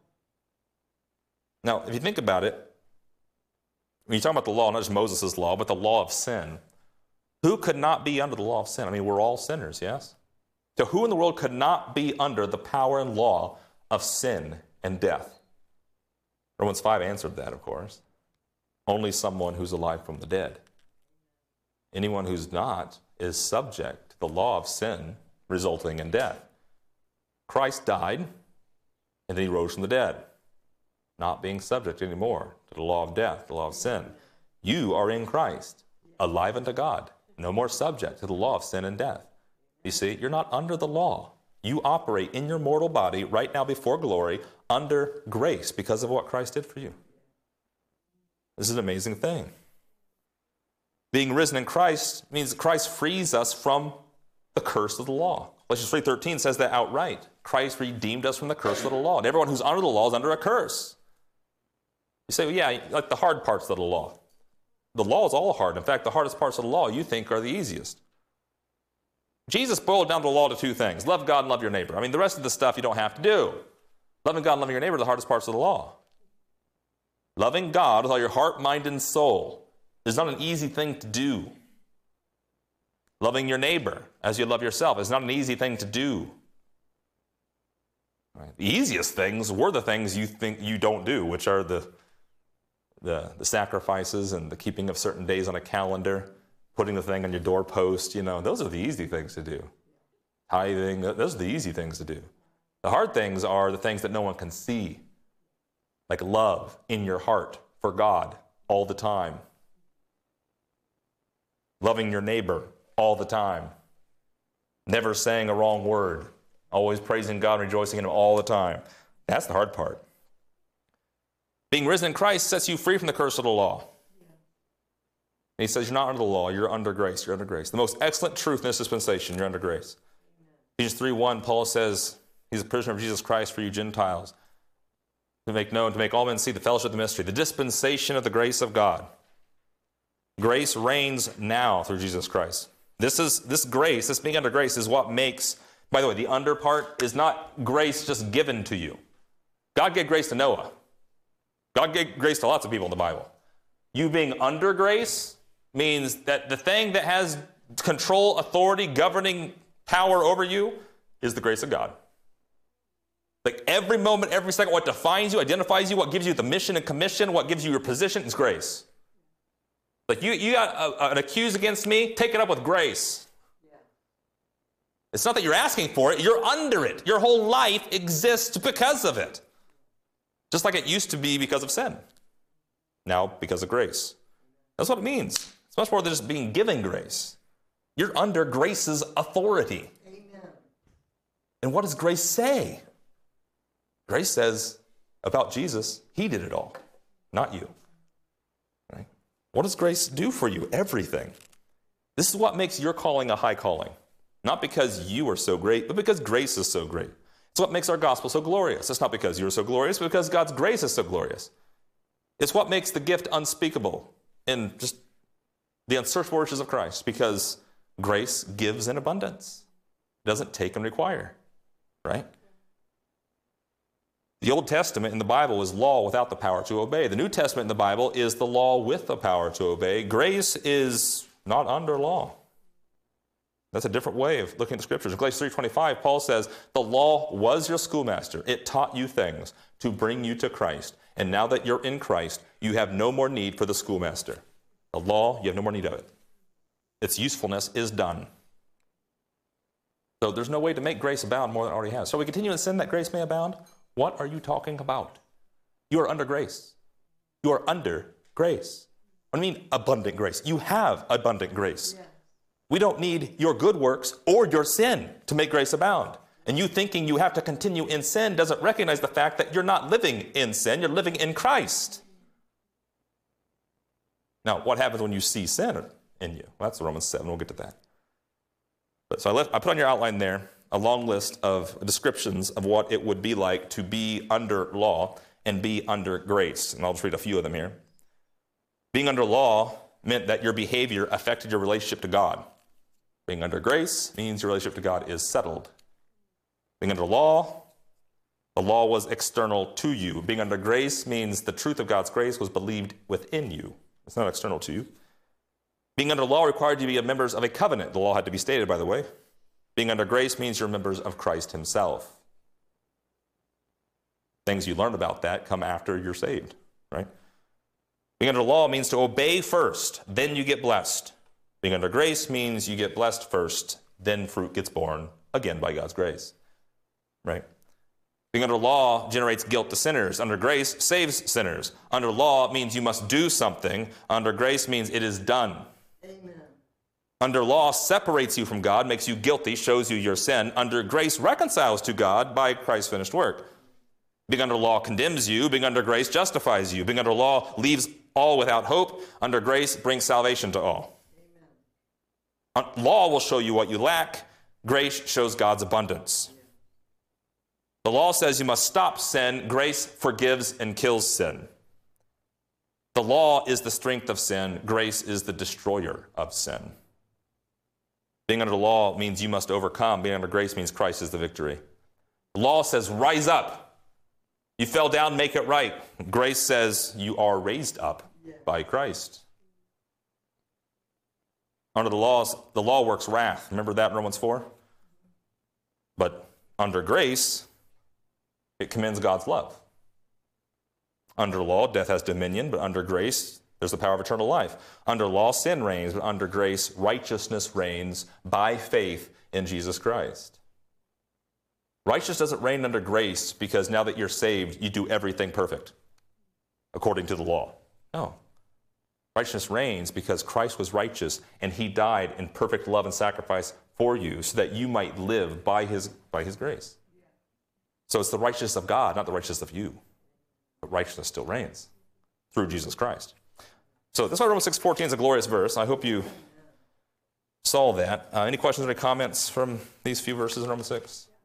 Now, if you think about it, when you talk about the law, not just Moses' law, but the law of sin, who could not be under the law of sin? I mean, we're all sinners, yes? So who in the world could not be under the power and law of sin and death? Romans five answered that, of course. Only someone who's alive from the dead. Anyone who's not is subject to the law of sin resulting in death. Christ died, and then he rose from the dead, not being subject anymore to the law of death, the law of sin. You are in Christ, alive unto God, no more subject to the law of sin and death. You see, you're not under the law. You operate in your mortal body right now before glory under grace because of what Christ did for you. This is an amazing thing. Being risen in Christ means Christ frees us from the curse of the law. Galatians three thirteen says that outright. Christ redeemed us from the curse of the law. And everyone who's under the law is under a curse. You say, well, yeah, like the hard parts of the law. The law is all hard. In fact, the hardest parts of the law you think are the easiest. Jesus boiled down the law to two things. Love God and love your neighbor. I mean, the rest of the stuff you don't have to do. Loving God and loving your neighbor are the hardest parts of the law. Loving God with all your heart, mind, and soul is not an easy thing to do. Loving your neighbor as you love yourself is not an easy thing to do. Right? The easiest things were the things you think you don't do, which are the, the, the sacrifices and the keeping of certain days on a calendar, putting the thing on your doorpost. You know, those are the easy things to do. Tithing, those are the easy things to do. The hard things are the things that no one can see, like love in your heart for God all the time. Loving your neighbor all the time. Never saying a wrong word. Always praising God and rejoicing in Him all the time. That's the hard part. Being risen in Christ sets you free from the curse of the law. And he says you're not under the law, you're under grace. You're under grace. The most excellent truth in this dispensation, you're under grace. Ephesians three one, Paul says he's a prisoner of Jesus Christ for you Gentiles. To make known, to make all men see the fellowship of the mystery, the dispensation of the grace of God. Grace reigns now through Jesus Christ. This is this grace, this being under grace is what makes, by the way, the under part is not grace just given to you. God gave grace to Noah. God gave grace to lots of people in the Bible. You being under grace means that the thing that has control, authority, governing power over you is the grace of God. Like every moment, every second, what defines you, identifies you, what gives you the mission and commission, what gives you your position is grace. Like you, you got a, an accused against me, take it up with grace. Yeah. It's not that you're asking for it, you're under it. Your whole life exists because of it. Just like it used to be because of sin. Now because of grace. That's what it means. It's much more than just being given grace. You're under grace's authority. Amen. And what does grace say? Grace says about Jesus, he did it all, not you. Right? What does grace do for you? Everything. This is what makes your calling a high calling. Not because you are so great, but because grace is so great. It's what makes our gospel so glorious. It's not because you are so glorious, but because God's grace is so glorious. It's what makes the gift unspeakable in just the unsearchable riches of Christ, because grace gives in abundance. It doesn't take and require, right? The Old Testament in the Bible is law without the power to obey. The New Testament in the Bible is the law with the power to obey. Grace is not under law. That's a different way of looking at the Scriptures. In Galatians three twenty-five, Paul says, the law was your schoolmaster. It taught you things to bring you to Christ. And now that you're in Christ, you have no more need for the schoolmaster. The law, you have no more need of it. Its usefulness is done. So there's no way to make grace abound more than it already has. So we continue in sin that grace may abound? What are you talking about? You are under grace. You are under grace. What do you mean abundant grace? You have abundant grace. Yeah. We don't need your good works or your sin to make grace abound. And you thinking you have to continue in sin doesn't recognize the fact that you're not living in sin, you're living in Christ. Now, what happens when you see sin in you? Well, that's Romans seven. We'll get to that. But so I, left, I put on your outline there a long list of descriptions of what it would be like to be under law and be under grace. And I'll just read a few of them here. Being under law meant that your behavior affected your relationship to God. Being under grace means your relationship to God is settled. Being under law, the law was external to you. Being under grace means the truth of God's grace was believed within you. It's not external to you. Being under law required you to be members of a covenant. The law had to be stated, by the way. Being under grace means you're members of Christ himself. Things you learn about that come after you're saved, right? Being under law means to obey first, then you get blessed. Being under grace means you get blessed first, then fruit gets born, again by God's grace, right? Being under law generates guilt to sinners. Under grace saves sinners. Under law means you must do something. Under grace means it is done. Amen. Under law separates you from God, makes you guilty, shows you your sin. Under grace reconciles to God by Christ's finished work. Being under law condemns you. Being under grace justifies you. Being under law leaves all without hope. Under grace brings salvation to all. Amen. Law will show you what you lack. Grace shows God's abundance. The law says you must stop sin. Grace forgives and kills sin. The law is the strength of sin. Grace is the destroyer of sin. Being under the law means you must overcome. Being under grace means Christ is the victory. The law says, rise up. You fell down, make it right. Grace says you are raised up by Christ. Under the laws, the law works wrath. Remember that in Romans four? But under grace, it commends God's love. Under law, death has dominion, but under grace, there's the power of eternal life. Under law, sin reigns, but under grace, righteousness reigns by faith in Jesus Christ. Righteousness doesn't reign under grace because now that you're saved, you do everything perfect according to the law. No. Righteousness reigns because Christ was righteous and he died in perfect love and sacrifice for you so that you might live by his, by his grace. So it's the righteousness of God, not the righteousness of you. But righteousness still reigns through Jesus Christ. So that's why Romans six fourteen is a glorious verse. I hope you saw that. Uh, any questions or any comments from these few verses in Romans six?